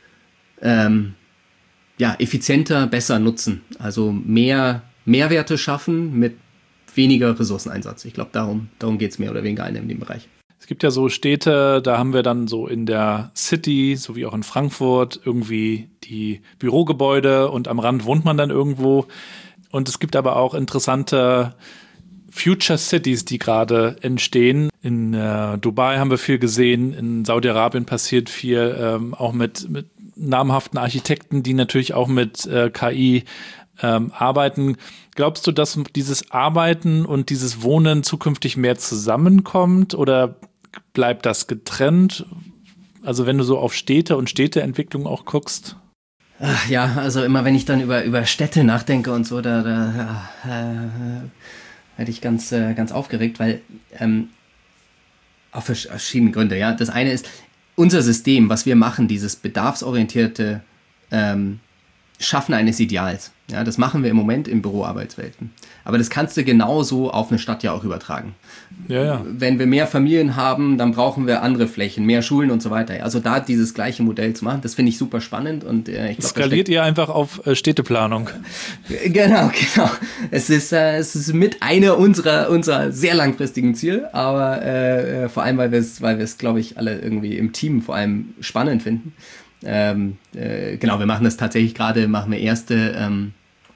effizienter, besser nutzen. Also mehr Mehrwerte schaffen mit weniger Ressourceneinsatz. Ich glaube, darum geht es mehr oder weniger in dem Bereich. Es gibt ja so Städte, da haben wir dann so in der City, so wie auch in Frankfurt, irgendwie die Bürogebäude und am Rand wohnt man dann irgendwo. Und es gibt aber auch interessante Future Cities, die gerade entstehen. In Dubai haben wir viel gesehen, in Saudi-Arabien passiert viel, auch mit namhaften Architekten, die natürlich auch mit KI arbeiten. Glaubst du, dass dieses Arbeiten und dieses Wohnen zukünftig mehr zusammenkommt oder bleibt das getrennt? Also wenn du so auf Städte und Städteentwicklung auch guckst. Also immer wenn ich dann über Städte nachdenke und so, da werde ich ganz aufgeregt, weil auf verschiedene Gründe. Ja, das eine ist unser System, was wir machen, dieses bedarfsorientierte Schaffen eines Ideals. Ja, das machen wir im Moment in Büroarbeitswelten. Aber das kannst du genauso auf eine Stadt ja auch übertragen. Ja. Wenn wir mehr Familien haben, dann brauchen wir andere Flächen, mehr Schulen und so weiter. Also da dieses gleiche Modell zu machen, das finde ich super spannend. Und ich glaube, skaliert ihr einfach auf Städteplanung. Genau. Es ist mit einer unserer sehr langfristigen Ziele, aber vor allem, weil wir es, glaube ich, alle irgendwie im Team vor allem spannend finden. Wir machen das tatsächlich gerade, machen wir erste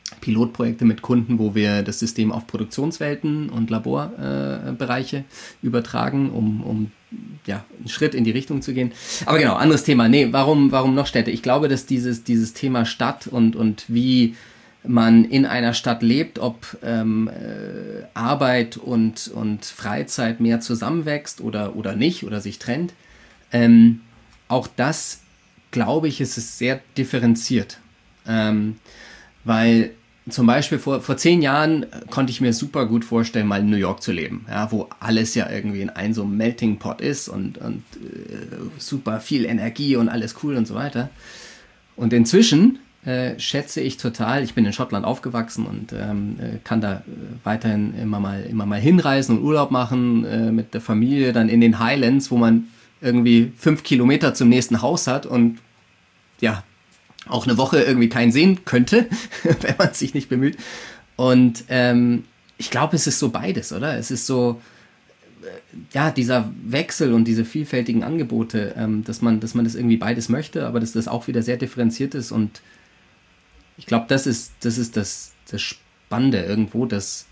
Pilotprojekte mit Kunden, wo wir das System auf Produktionswelten und Laborbereiche übertragen, um einen Schritt in die Richtung zu gehen. Aber genau, anderes Thema. Nee, warum noch Städte? Ich glaube, dass dieses Thema Stadt und wie man in einer Stadt lebt, ob Arbeit und Freizeit mehr zusammenwächst oder nicht oder sich trennt, auch das, glaube ich, ist es sehr differenziert. Weil zum Beispiel vor 10 Jahren konnte ich mir super gut vorstellen, mal in New York zu leben, ja, wo alles ja irgendwie in einem so einem Melting Pot ist und super viel Energie und alles cool und so weiter. Und inzwischen schätze ich total, ich bin in Schottland aufgewachsen und kann da weiterhin immer mal hinreisen und Urlaub machen mit der Familie, dann in den Highlands, wo man irgendwie 5 Kilometer zum nächsten Haus hat und ja, auch eine Woche irgendwie keinen sehen könnte, wenn man sich nicht bemüht. Und ich glaube, es ist so beides, oder? Es ist so, dieser Wechsel und diese vielfältigen Angebote, dass man das irgendwie beides möchte, aber dass das auch wieder sehr differenziert ist. Und ich glaube, das ist das Spannende irgendwo, dass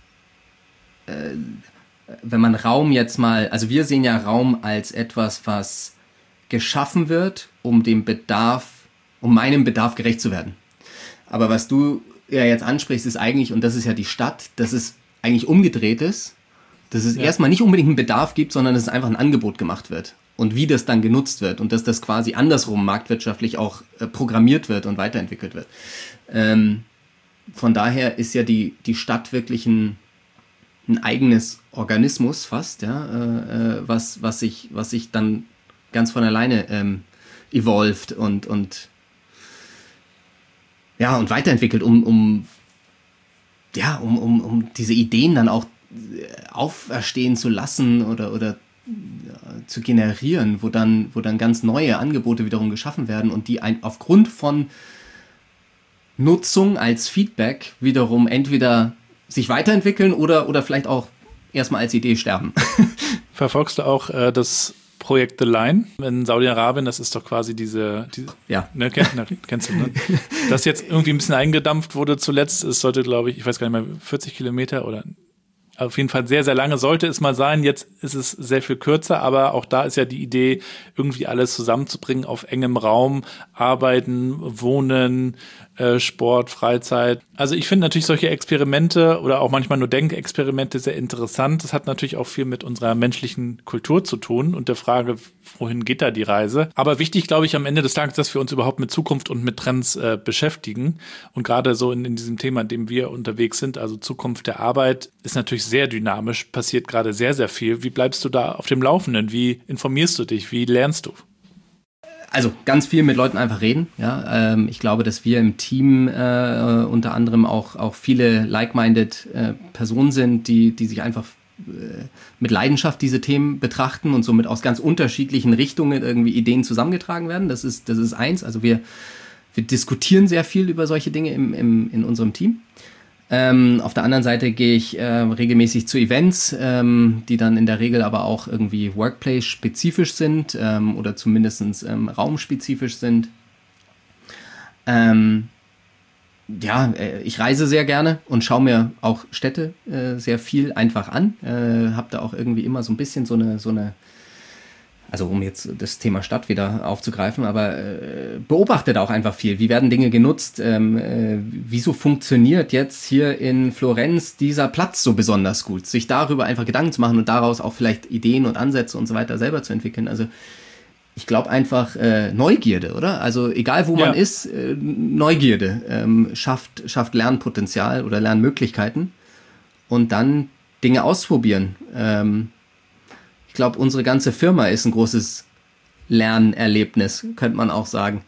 wenn man Raum jetzt mal, also wir sehen ja Raum als etwas, was geschaffen wird, um meinem Bedarf gerecht zu werden. Aber was du ja jetzt ansprichst, ist eigentlich, und das ist ja die Stadt, dass es eigentlich umgedreht ist, dass es erstmal nicht unbedingt einen Bedarf gibt, sondern dass es einfach ein Angebot gemacht wird. Und wie das dann genutzt wird und dass das quasi andersrum marktwirtschaftlich auch programmiert wird und weiterentwickelt wird. Von daher ist ja die Stadt wirklich ein eigenes Organismus fast, ja, was sich dann ganz von alleine evolved und weiterentwickelt, um diese Ideen dann auch auferstehen zu lassen oder zu generieren, wo dann ganz neue Angebote wiederum geschaffen werden und die aufgrund von Nutzung als Feedback wiederum entweder sich weiterentwickeln oder vielleicht auch erstmal als Idee sterben. Verfolgst du auch das Projekt The Line in Saudi-Arabien? Das ist doch quasi diese ja. Ne, kennst du, ne? Das jetzt irgendwie ein bisschen eingedampft wurde zuletzt. Es sollte, glaube ich weiß gar nicht mehr, 40 Kilometer oder auf jeden Fall sehr, sehr lange sollte es mal sein. Jetzt ist es sehr viel kürzer, aber auch da ist ja die Idee, irgendwie alles zusammenzubringen auf engem Raum, arbeiten, wohnen, Sport, Freizeit. Also ich finde natürlich solche Experimente oder auch manchmal nur Denkexperimente sehr interessant. Das hat natürlich auch viel mit unserer menschlichen Kultur zu tun und der Frage, wohin geht da die Reise. Aber wichtig, glaube ich, am Ende des Tages, dass wir uns überhaupt mit Zukunft und mit Trends beschäftigen. Und gerade so in diesem Thema, in dem wir unterwegs sind, also Zukunft der Arbeit, ist natürlich sehr dynamisch, passiert gerade sehr, sehr viel. Wie bleibst du da auf dem Laufenden? Wie informierst du dich? Wie lernst du? Also ganz viel mit Leuten einfach reden. Ja, ich glaube, dass wir im Team unter anderem auch viele like-minded Personen sind, die sich einfach mit Leidenschaft diese Themen betrachten und somit aus ganz unterschiedlichen Richtungen irgendwie Ideen zusammengetragen werden. Das ist eins. Also wir diskutieren sehr viel über solche Dinge in unserem Team. Auf der anderen Seite gehe ich regelmäßig zu Events, die dann in der Regel aber auch irgendwie Workplace-spezifisch sind oder zumindest raumspezifisch sind. Ich reise sehr gerne und schaue mir auch Städte sehr viel einfach an. Habe da auch irgendwie immer so ein bisschen so eine also um jetzt das Thema Stadt wieder aufzugreifen, aber beobachte da auch einfach viel. Wie werden Dinge genutzt? Wieso funktioniert jetzt hier in Florenz dieser Platz so besonders gut? Sich darüber einfach Gedanken zu machen und daraus auch vielleicht Ideen und Ansätze und so weiter selber zu entwickeln. Also ich glaube einfach Neugierde, oder? Also egal wo man ist, Neugierde schafft Lernpotenzial oder Lernmöglichkeiten und dann Dinge ausprobieren. Ich glaube, unsere ganze Firma ist ein großes Lernerlebnis, könnte man auch sagen.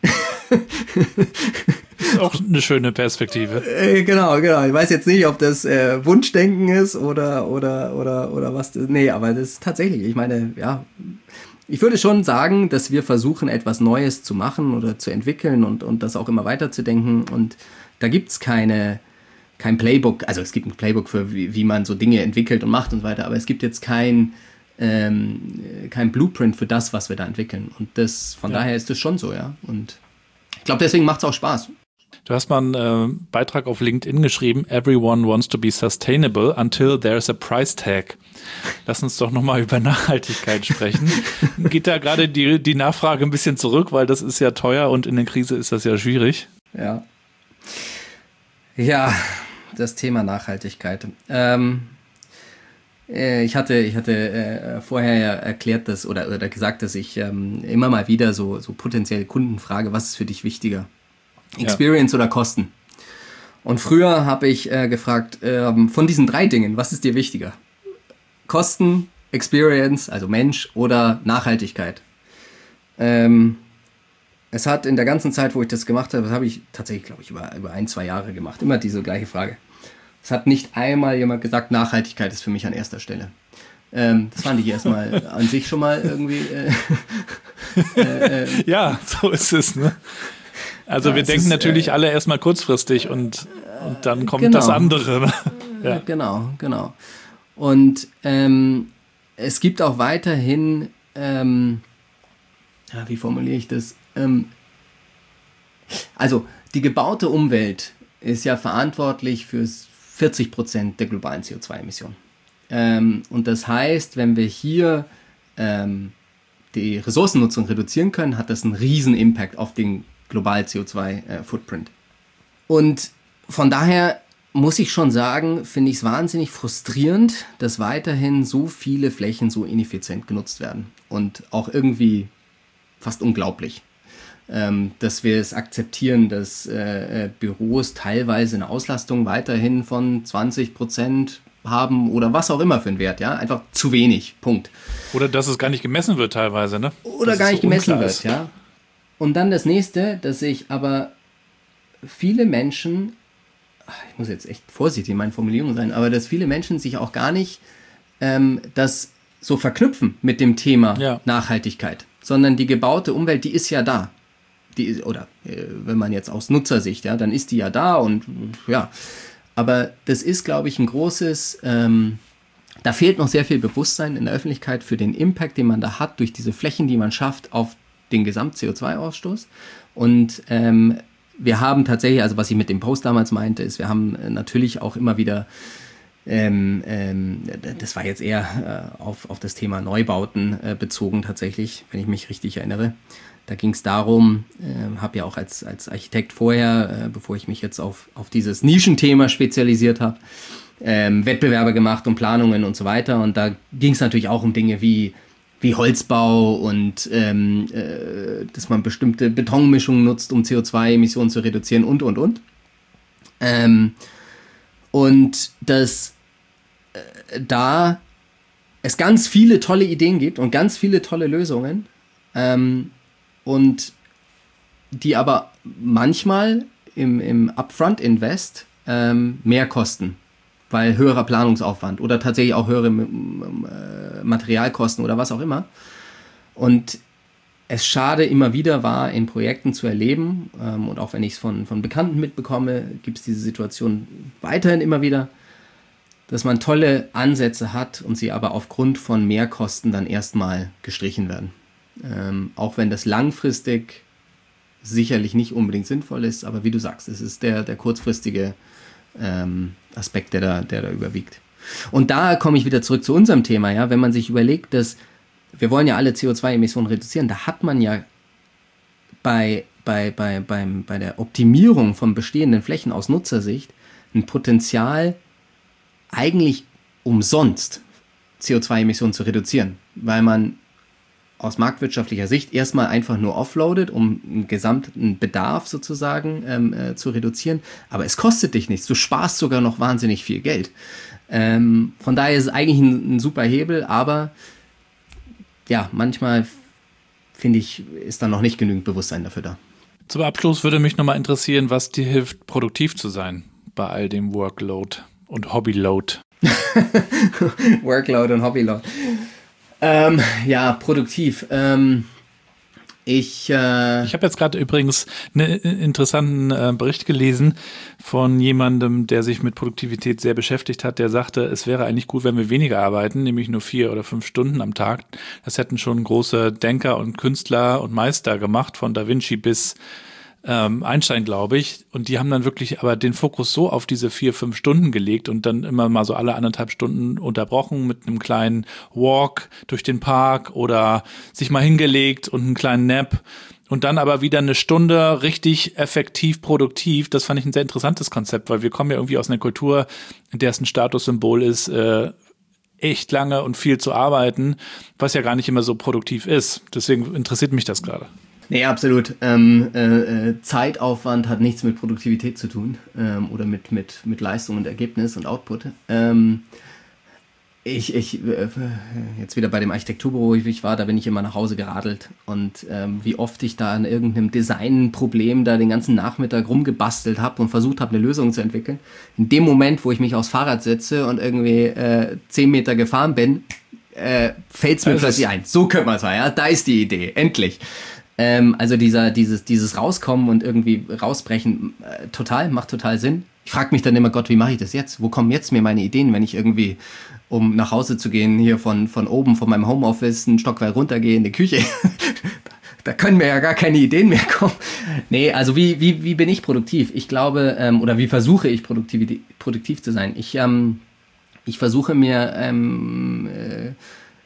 Ist auch eine schöne Perspektive. Genau. Ich weiß jetzt nicht, ob das Wunschdenken ist oder was. Nee, aber das ist tatsächlich, ich meine, ja, ich würde schon sagen, dass wir versuchen, etwas Neues zu machen oder zu entwickeln und das auch immer weiterzudenken. Und da gibt es kein Playbook. Also es gibt ein Playbook für, wie man so Dinge entwickelt und macht und so weiter, aber es gibt jetzt kein Blueprint für das, was wir da entwickeln. Und von daher ist das schon so, ja. Und ich glaube, deswegen macht es auch Spaß. Du hast mal einen Beitrag auf LinkedIn geschrieben, everyone wants to be sustainable until there's a price tag. Lass uns doch nochmal über Nachhaltigkeit sprechen. Geht da gerade die Nachfrage ein bisschen zurück, weil das ist ja teuer und in der Krise ist das ja schwierig. Ja, das Thema Nachhaltigkeit. Ich hatte vorher ja erklärt, dass oder gesagt, dass ich immer mal wieder so potenzielle Kunden frage, was ist für dich wichtiger? Experience oder Kosten? Und früher habe ich gefragt, von diesen 3 Dingen, was ist dir wichtiger? Kosten, Experience, also Mensch oder Nachhaltigkeit? Es hat in der ganzen Zeit, wo ich das gemacht habe, das habe ich tatsächlich, glaube ich, über 1-2 Jahre gemacht, immer diese gleiche Frage. Es hat nicht einmal jemand gesagt, Nachhaltigkeit ist für mich an erster Stelle. Das fand ich erstmal an sich schon mal irgendwie. Ja, so ist es, ne? Also wir denken natürlich alle erstmal kurzfristig und dann kommt das andere. Ne? Ja. Genau. Und es gibt auch weiterhin, wie formuliere ich das? Also die gebaute Umwelt ist ja verantwortlich für 40% der globalen CO2-Emissionen. Und das heißt, wenn wir hier die Ressourcennutzung reduzieren können, hat das einen riesen Impact auf den globalen CO2-Footprint. Und von daher muss ich schon sagen, finde ich es wahnsinnig frustrierend, dass weiterhin so viele Flächen so ineffizient genutzt werden. Und auch irgendwie fast unglaublich, dass wir es akzeptieren, dass Büros teilweise eine Auslastung weiterhin von 20% haben oder was auch immer für einen Wert, ja, einfach zu wenig, Punkt. Oder dass es gar nicht gemessen wird teilweise, ne? Oder gar nicht gemessen wird, ja. Und dann das nächste, dass sich aber viele Menschen, ich muss jetzt echt vorsichtig in meinen Formulierungen sein, aber dass viele Menschen sich auch gar nicht das so verknüpfen mit dem Thema Nachhaltigkeit, sondern die gebaute Umwelt, die ist ja da. Wenn man jetzt aus Nutzersicht, ja, dann ist die ja da und ja. Aber das ist, glaube ich, ein großes, da fehlt noch sehr viel Bewusstsein in der Öffentlichkeit für den Impact, den man da hat durch diese Flächen, die man schafft auf den Gesamt-CO2-Ausstoß. Und wir haben tatsächlich, also was ich mit dem Post damals meinte, ist, wir haben natürlich auch immer wieder, das war jetzt eher auf das Thema Neubauten bezogen tatsächlich, wenn ich mich richtig erinnere. Da ging es darum, habe ja auch als Architekt vorher, bevor ich mich jetzt auf dieses Nischenthema spezialisiert habe, Wettbewerbe gemacht und Planungen und so weiter. Und da ging es natürlich auch um Dinge wie Holzbau und dass man bestimmte Betonmischungen nutzt, um CO2-Emissionen zu reduzieren und. Und dass da es ganz viele tolle Ideen gibt und ganz viele tolle Lösungen, und die aber manchmal im Upfront-Invest mehr kosten, weil höherer Planungsaufwand oder tatsächlich auch höhere Materialkosten oder was auch immer. Und es schade immer wieder war, in Projekten zu erleben, und auch wenn ich es von Bekannten mitbekomme, gibt es diese Situation weiterhin immer wieder, dass man tolle Ansätze hat und sie aber aufgrund von Mehrkosten dann erstmal gestrichen werden. Auch wenn das langfristig sicherlich nicht unbedingt sinnvoll ist, aber wie du sagst, es ist der kurzfristige Aspekt, der da überwiegt. Und da komme ich wieder zurück zu unserem Thema, ja, wenn man sich überlegt, dass wir wollen ja alle CO2-Emissionen reduzieren, da hat man ja bei der Optimierung von bestehenden Flächen aus Nutzersicht ein Potenzial, eigentlich umsonst CO2-Emissionen zu reduzieren, weil man aus marktwirtschaftlicher Sicht erstmal einfach nur offloadet, um einen gesamten Bedarf sozusagen zu reduzieren. Aber es kostet dich nichts. Du sparst sogar noch wahnsinnig viel Geld. Von daher ist es eigentlich ein super Hebel, aber ja, manchmal finde ich, ist da noch nicht genügend Bewusstsein dafür da. Zum Abschluss würde mich nochmal interessieren, was dir hilft, produktiv zu sein bei all dem Workload und Hobbyload. Workload und Hobbyload. Ja, produktiv. Ich habe jetzt gerade übrigens einen interessanten Bericht gelesen von jemandem, der sich mit Produktivität sehr beschäftigt hat, der sagte, es wäre eigentlich gut, wenn wir weniger arbeiten, nämlich nur 4 oder 5 Stunden am Tag. Das hätten schon große Denker und Künstler und Meister gemacht, von Da Vinci bis Einstein, glaube ich. Und die haben dann wirklich aber den Fokus so auf diese 4-5 Stunden gelegt und dann immer mal so alle 1,5 Stunden unterbrochen mit einem kleinen Walk durch den Park oder sich mal hingelegt und einen kleinen Nap. Und dann aber wieder eine Stunde richtig effektiv, produktiv. Das fand ich ein sehr interessantes Konzept, weil wir kommen ja irgendwie aus einer Kultur, in der es ein Statussymbol ist, echt lange und viel zu arbeiten, was ja gar nicht immer so produktiv ist. Deswegen interessiert mich das gerade. Nee, absolut. Zeitaufwand hat nichts mit Produktivität zu tun oder mit Leistung und Ergebnis und Output. Jetzt wieder bei dem Architekturbüro, wo ich war, da bin ich immer nach Hause geradelt und wie oft ich da an irgendeinem Designproblem da den ganzen Nachmittag rumgebastelt habe und versucht habe, eine Lösung zu entwickeln. In dem Moment, wo ich mich aufs Fahrrad setze und irgendwie 10 Meter gefahren bin, fällt es mir plötzlich ein. So könnte man es mal, ja, da ist die Idee, endlich. Also dieses Rauskommen und irgendwie rausbrechen, macht total Sinn. Ich frage mich dann immer, Gott, wie mache ich das jetzt? Wo kommen jetzt mir meine Ideen, wenn ich irgendwie, um nach Hause zu gehen, hier von oben, von meinem Homeoffice, einen Stockwerk runtergehe in die Küche? Da können mir ja gar keine Ideen mehr kommen. Nee, also wie bin ich produktiv? Ich glaube, oder wie versuche ich produktiv zu sein? Ich versuche mir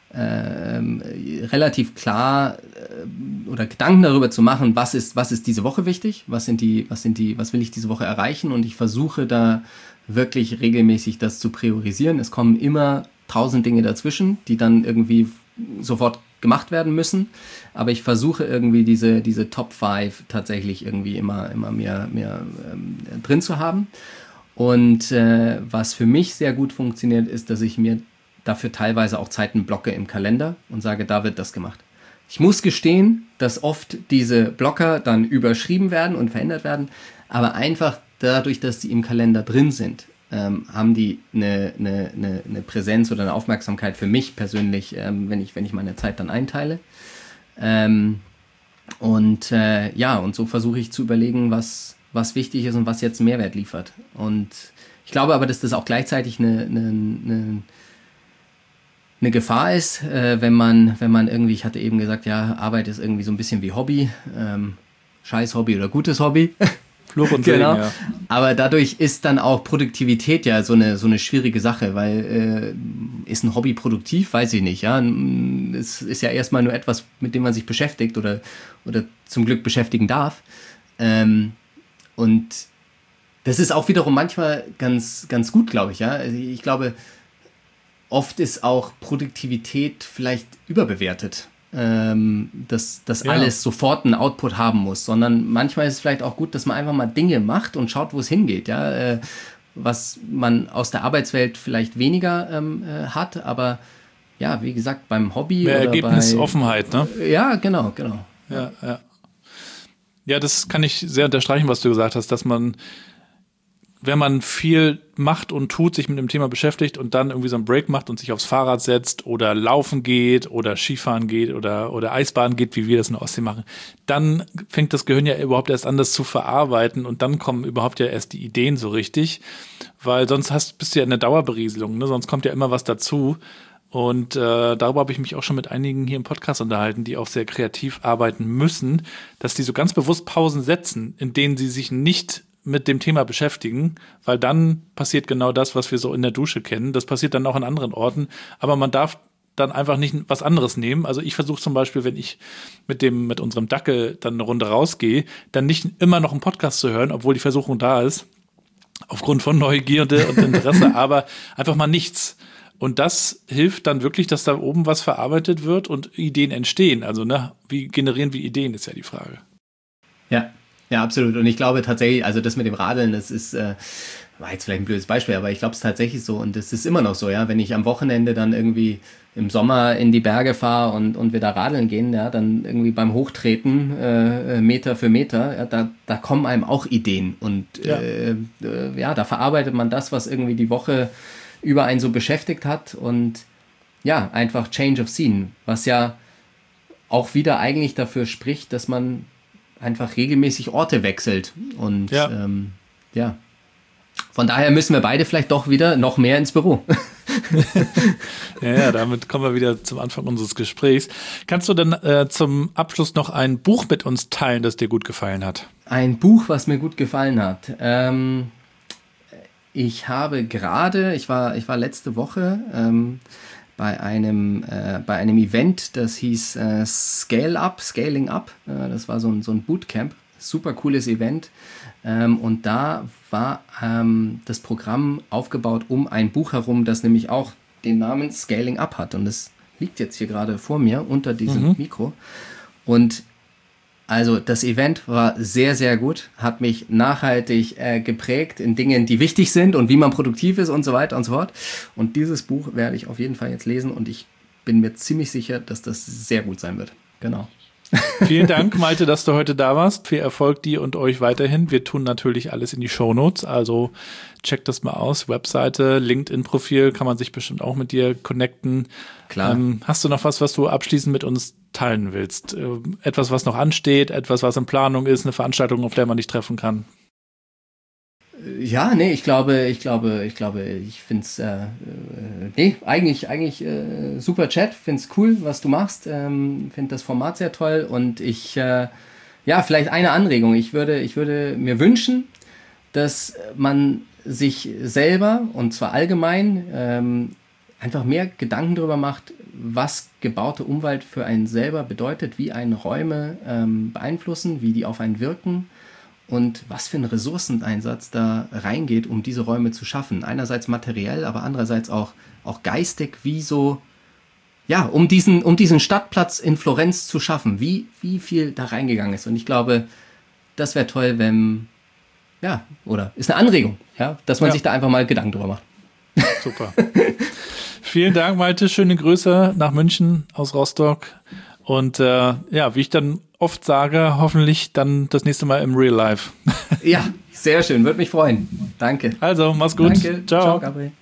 relativ klar oder Gedanken darüber zu machen, was ist diese Woche wichtig, was will ich diese Woche erreichen, und ich versuche da wirklich regelmäßig das zu priorisieren. Es kommen immer 1000 Dinge dazwischen, die dann irgendwie sofort gemacht werden müssen, aber ich versuche irgendwie diese Top 5 tatsächlich irgendwie immer mehr drin zu haben. Und was für mich sehr gut funktioniert, ist, dass ich mir dafür teilweise auch Zeiten blocke im Kalender und sage, da wird das gemacht. Ich muss gestehen, dass oft diese Blocker dann überschrieben werden und verändert werden, aber einfach dadurch, dass die im Kalender drin sind, haben die eine Präsenz oder eine Aufmerksamkeit für mich persönlich, wenn ich meine Zeit dann einteile. Und so versuche ich zu überlegen, was wichtig ist und was jetzt Mehrwert liefert. Und ich glaube aber, dass das auch gleichzeitig eine Gefahr ist, wenn man irgendwie, ich hatte eben gesagt, ja, Arbeit ist irgendwie so ein bisschen wie Hobby, scheiß Hobby oder gutes Hobby. Fluch und Segen, genau. ja. Aber dadurch ist dann auch Produktivität ja so eine schwierige Sache, weil ist ein Hobby produktiv? Weiß ich nicht. Ja, es ist ja erstmal nur etwas, mit dem man sich beschäftigt oder zum Glück beschäftigen darf. Und das ist auch wiederum manchmal ganz, ganz gut, glaube ich. Ja, also ich glaube, oft ist auch Produktivität vielleicht überbewertet, dass alles sofort einen Output haben muss, sondern manchmal ist es vielleicht auch gut, dass man einfach mal Dinge macht und schaut, wo es hingeht, ja, was man aus der Arbeitswelt vielleicht weniger hat, aber ja, wie gesagt, beim Hobby mehr oder Ergebnisoffenheit, ne? Ja, genau. Ja, das kann ich sehr unterstreichen, was du gesagt hast, dass man, wenn man viel macht und tut, sich mit dem Thema beschäftigt und dann irgendwie so einen Break macht und sich aufs Fahrrad setzt oder laufen geht oder Skifahren geht oder Eisbaden geht, wie wir das in der Ostsee machen, dann fängt das Gehirn ja überhaupt erst an, das zu verarbeiten, und dann kommen überhaupt ja erst die Ideen so richtig, weil sonst bist du ja in der Dauerberieselung, ne? Sonst kommt ja immer was dazu. Und darüber habe ich mich auch schon mit einigen hier im Podcast unterhalten, die auch sehr kreativ arbeiten müssen, dass die so ganz bewusst Pausen setzen, in denen sie sich nicht mit dem Thema beschäftigen, weil dann passiert genau das, was wir so in der Dusche kennen. Das passiert dann auch an anderen Orten, aber man darf dann einfach nicht was anderes nehmen. Also ich versuche zum Beispiel, wenn ich mit unserem Dackel dann eine Runde rausgehe, dann nicht immer noch einen Podcast zu hören, obwohl die Versuchung da ist, aufgrund von Neugierde und Interesse, aber einfach mal nichts. Und das hilft dann wirklich, dass da oben was verarbeitet wird und Ideen entstehen. Also, wie generieren wir Ideen, ist ja die Frage. Ja, absolut. Und ich glaube tatsächlich, also das mit dem Radeln, das ist, war jetzt vielleicht ein blödes Beispiel, aber ich glaube es ist tatsächlich so, und das ist immer noch so, ja, wenn ich am Wochenende dann irgendwie im Sommer in die Berge fahre und wir da radeln gehen, ja, dann irgendwie beim Hochtreten, Meter für Meter, ja, da kommen einem auch Ideen, und da verarbeitet man das, was irgendwie die Woche über einen so beschäftigt hat, und ja, einfach Change of Scene, was ja auch wieder eigentlich dafür spricht, dass man einfach regelmäßig Orte wechselt. Und von daher müssen wir beide vielleicht doch wieder noch mehr ins Büro. Ja, damit kommen wir wieder zum Anfang unseres Gesprächs. Kannst du denn zum Abschluss noch ein Buch mit uns teilen, das dir gut gefallen hat? Ein Buch, was mir gut gefallen hat. Ich war letzte Woche bei einem Event, das hieß Scaling Up. Das war so ein Bootcamp. Super cooles Event. Und da war das Programm aufgebaut um ein Buch herum, das nämlich auch den Namen Scaling Up hat. Und das liegt jetzt hier gerade vor mir unter diesem Mikro. Und also das Event war sehr, sehr gut, hat mich nachhaltig geprägt in Dingen, die wichtig sind und wie man produktiv ist und so weiter und so fort. Und dieses Buch werde ich auf jeden Fall jetzt lesen und ich bin mir ziemlich sicher, dass das sehr gut sein wird. Genau. Vielen Dank, Malte, dass du heute da warst. Viel Erfolg dir und euch weiterhin. Wir tun natürlich alles in die Shownotes, also checkt das mal aus. Webseite, LinkedIn-Profil, kann man sich bestimmt auch mit dir connecten. Klar. Hast du noch was du abschließend mit uns teilen willst? Etwas, was noch ansteht, etwas, was in Planung ist, eine Veranstaltung, auf der man dich treffen kann? Ja, nee, ich finde es eigentlich super Chat, finde es cool, was du machst, finde das Format sehr toll und vielleicht eine Anregung. Ich würde mir wünschen, dass man sich selber, und zwar allgemein, einfach mehr Gedanken darüber macht, was gebaute Umwelt für einen selber bedeutet, wie einen Räume beeinflussen, wie die auf einen wirken. Und was für ein Ressourceneinsatz da reingeht, um diese Räume zu schaffen. Einerseits materiell, aber andererseits auch geistig, um diesen Stadtplatz in Florenz zu schaffen, wie viel da reingegangen ist. Und ich glaube, das wäre toll, ist eine Anregung, dass man sich da einfach mal Gedanken drüber macht. Super. Vielen Dank, Malte. Schöne Grüße nach München aus Rostock. Und wie ich dann oft sage, hoffentlich dann das nächste Mal im Real Life. Ja, sehr schön. Würde mich freuen. Danke. Also, mach's gut. Danke. Ciao. Ciao, Gabriel.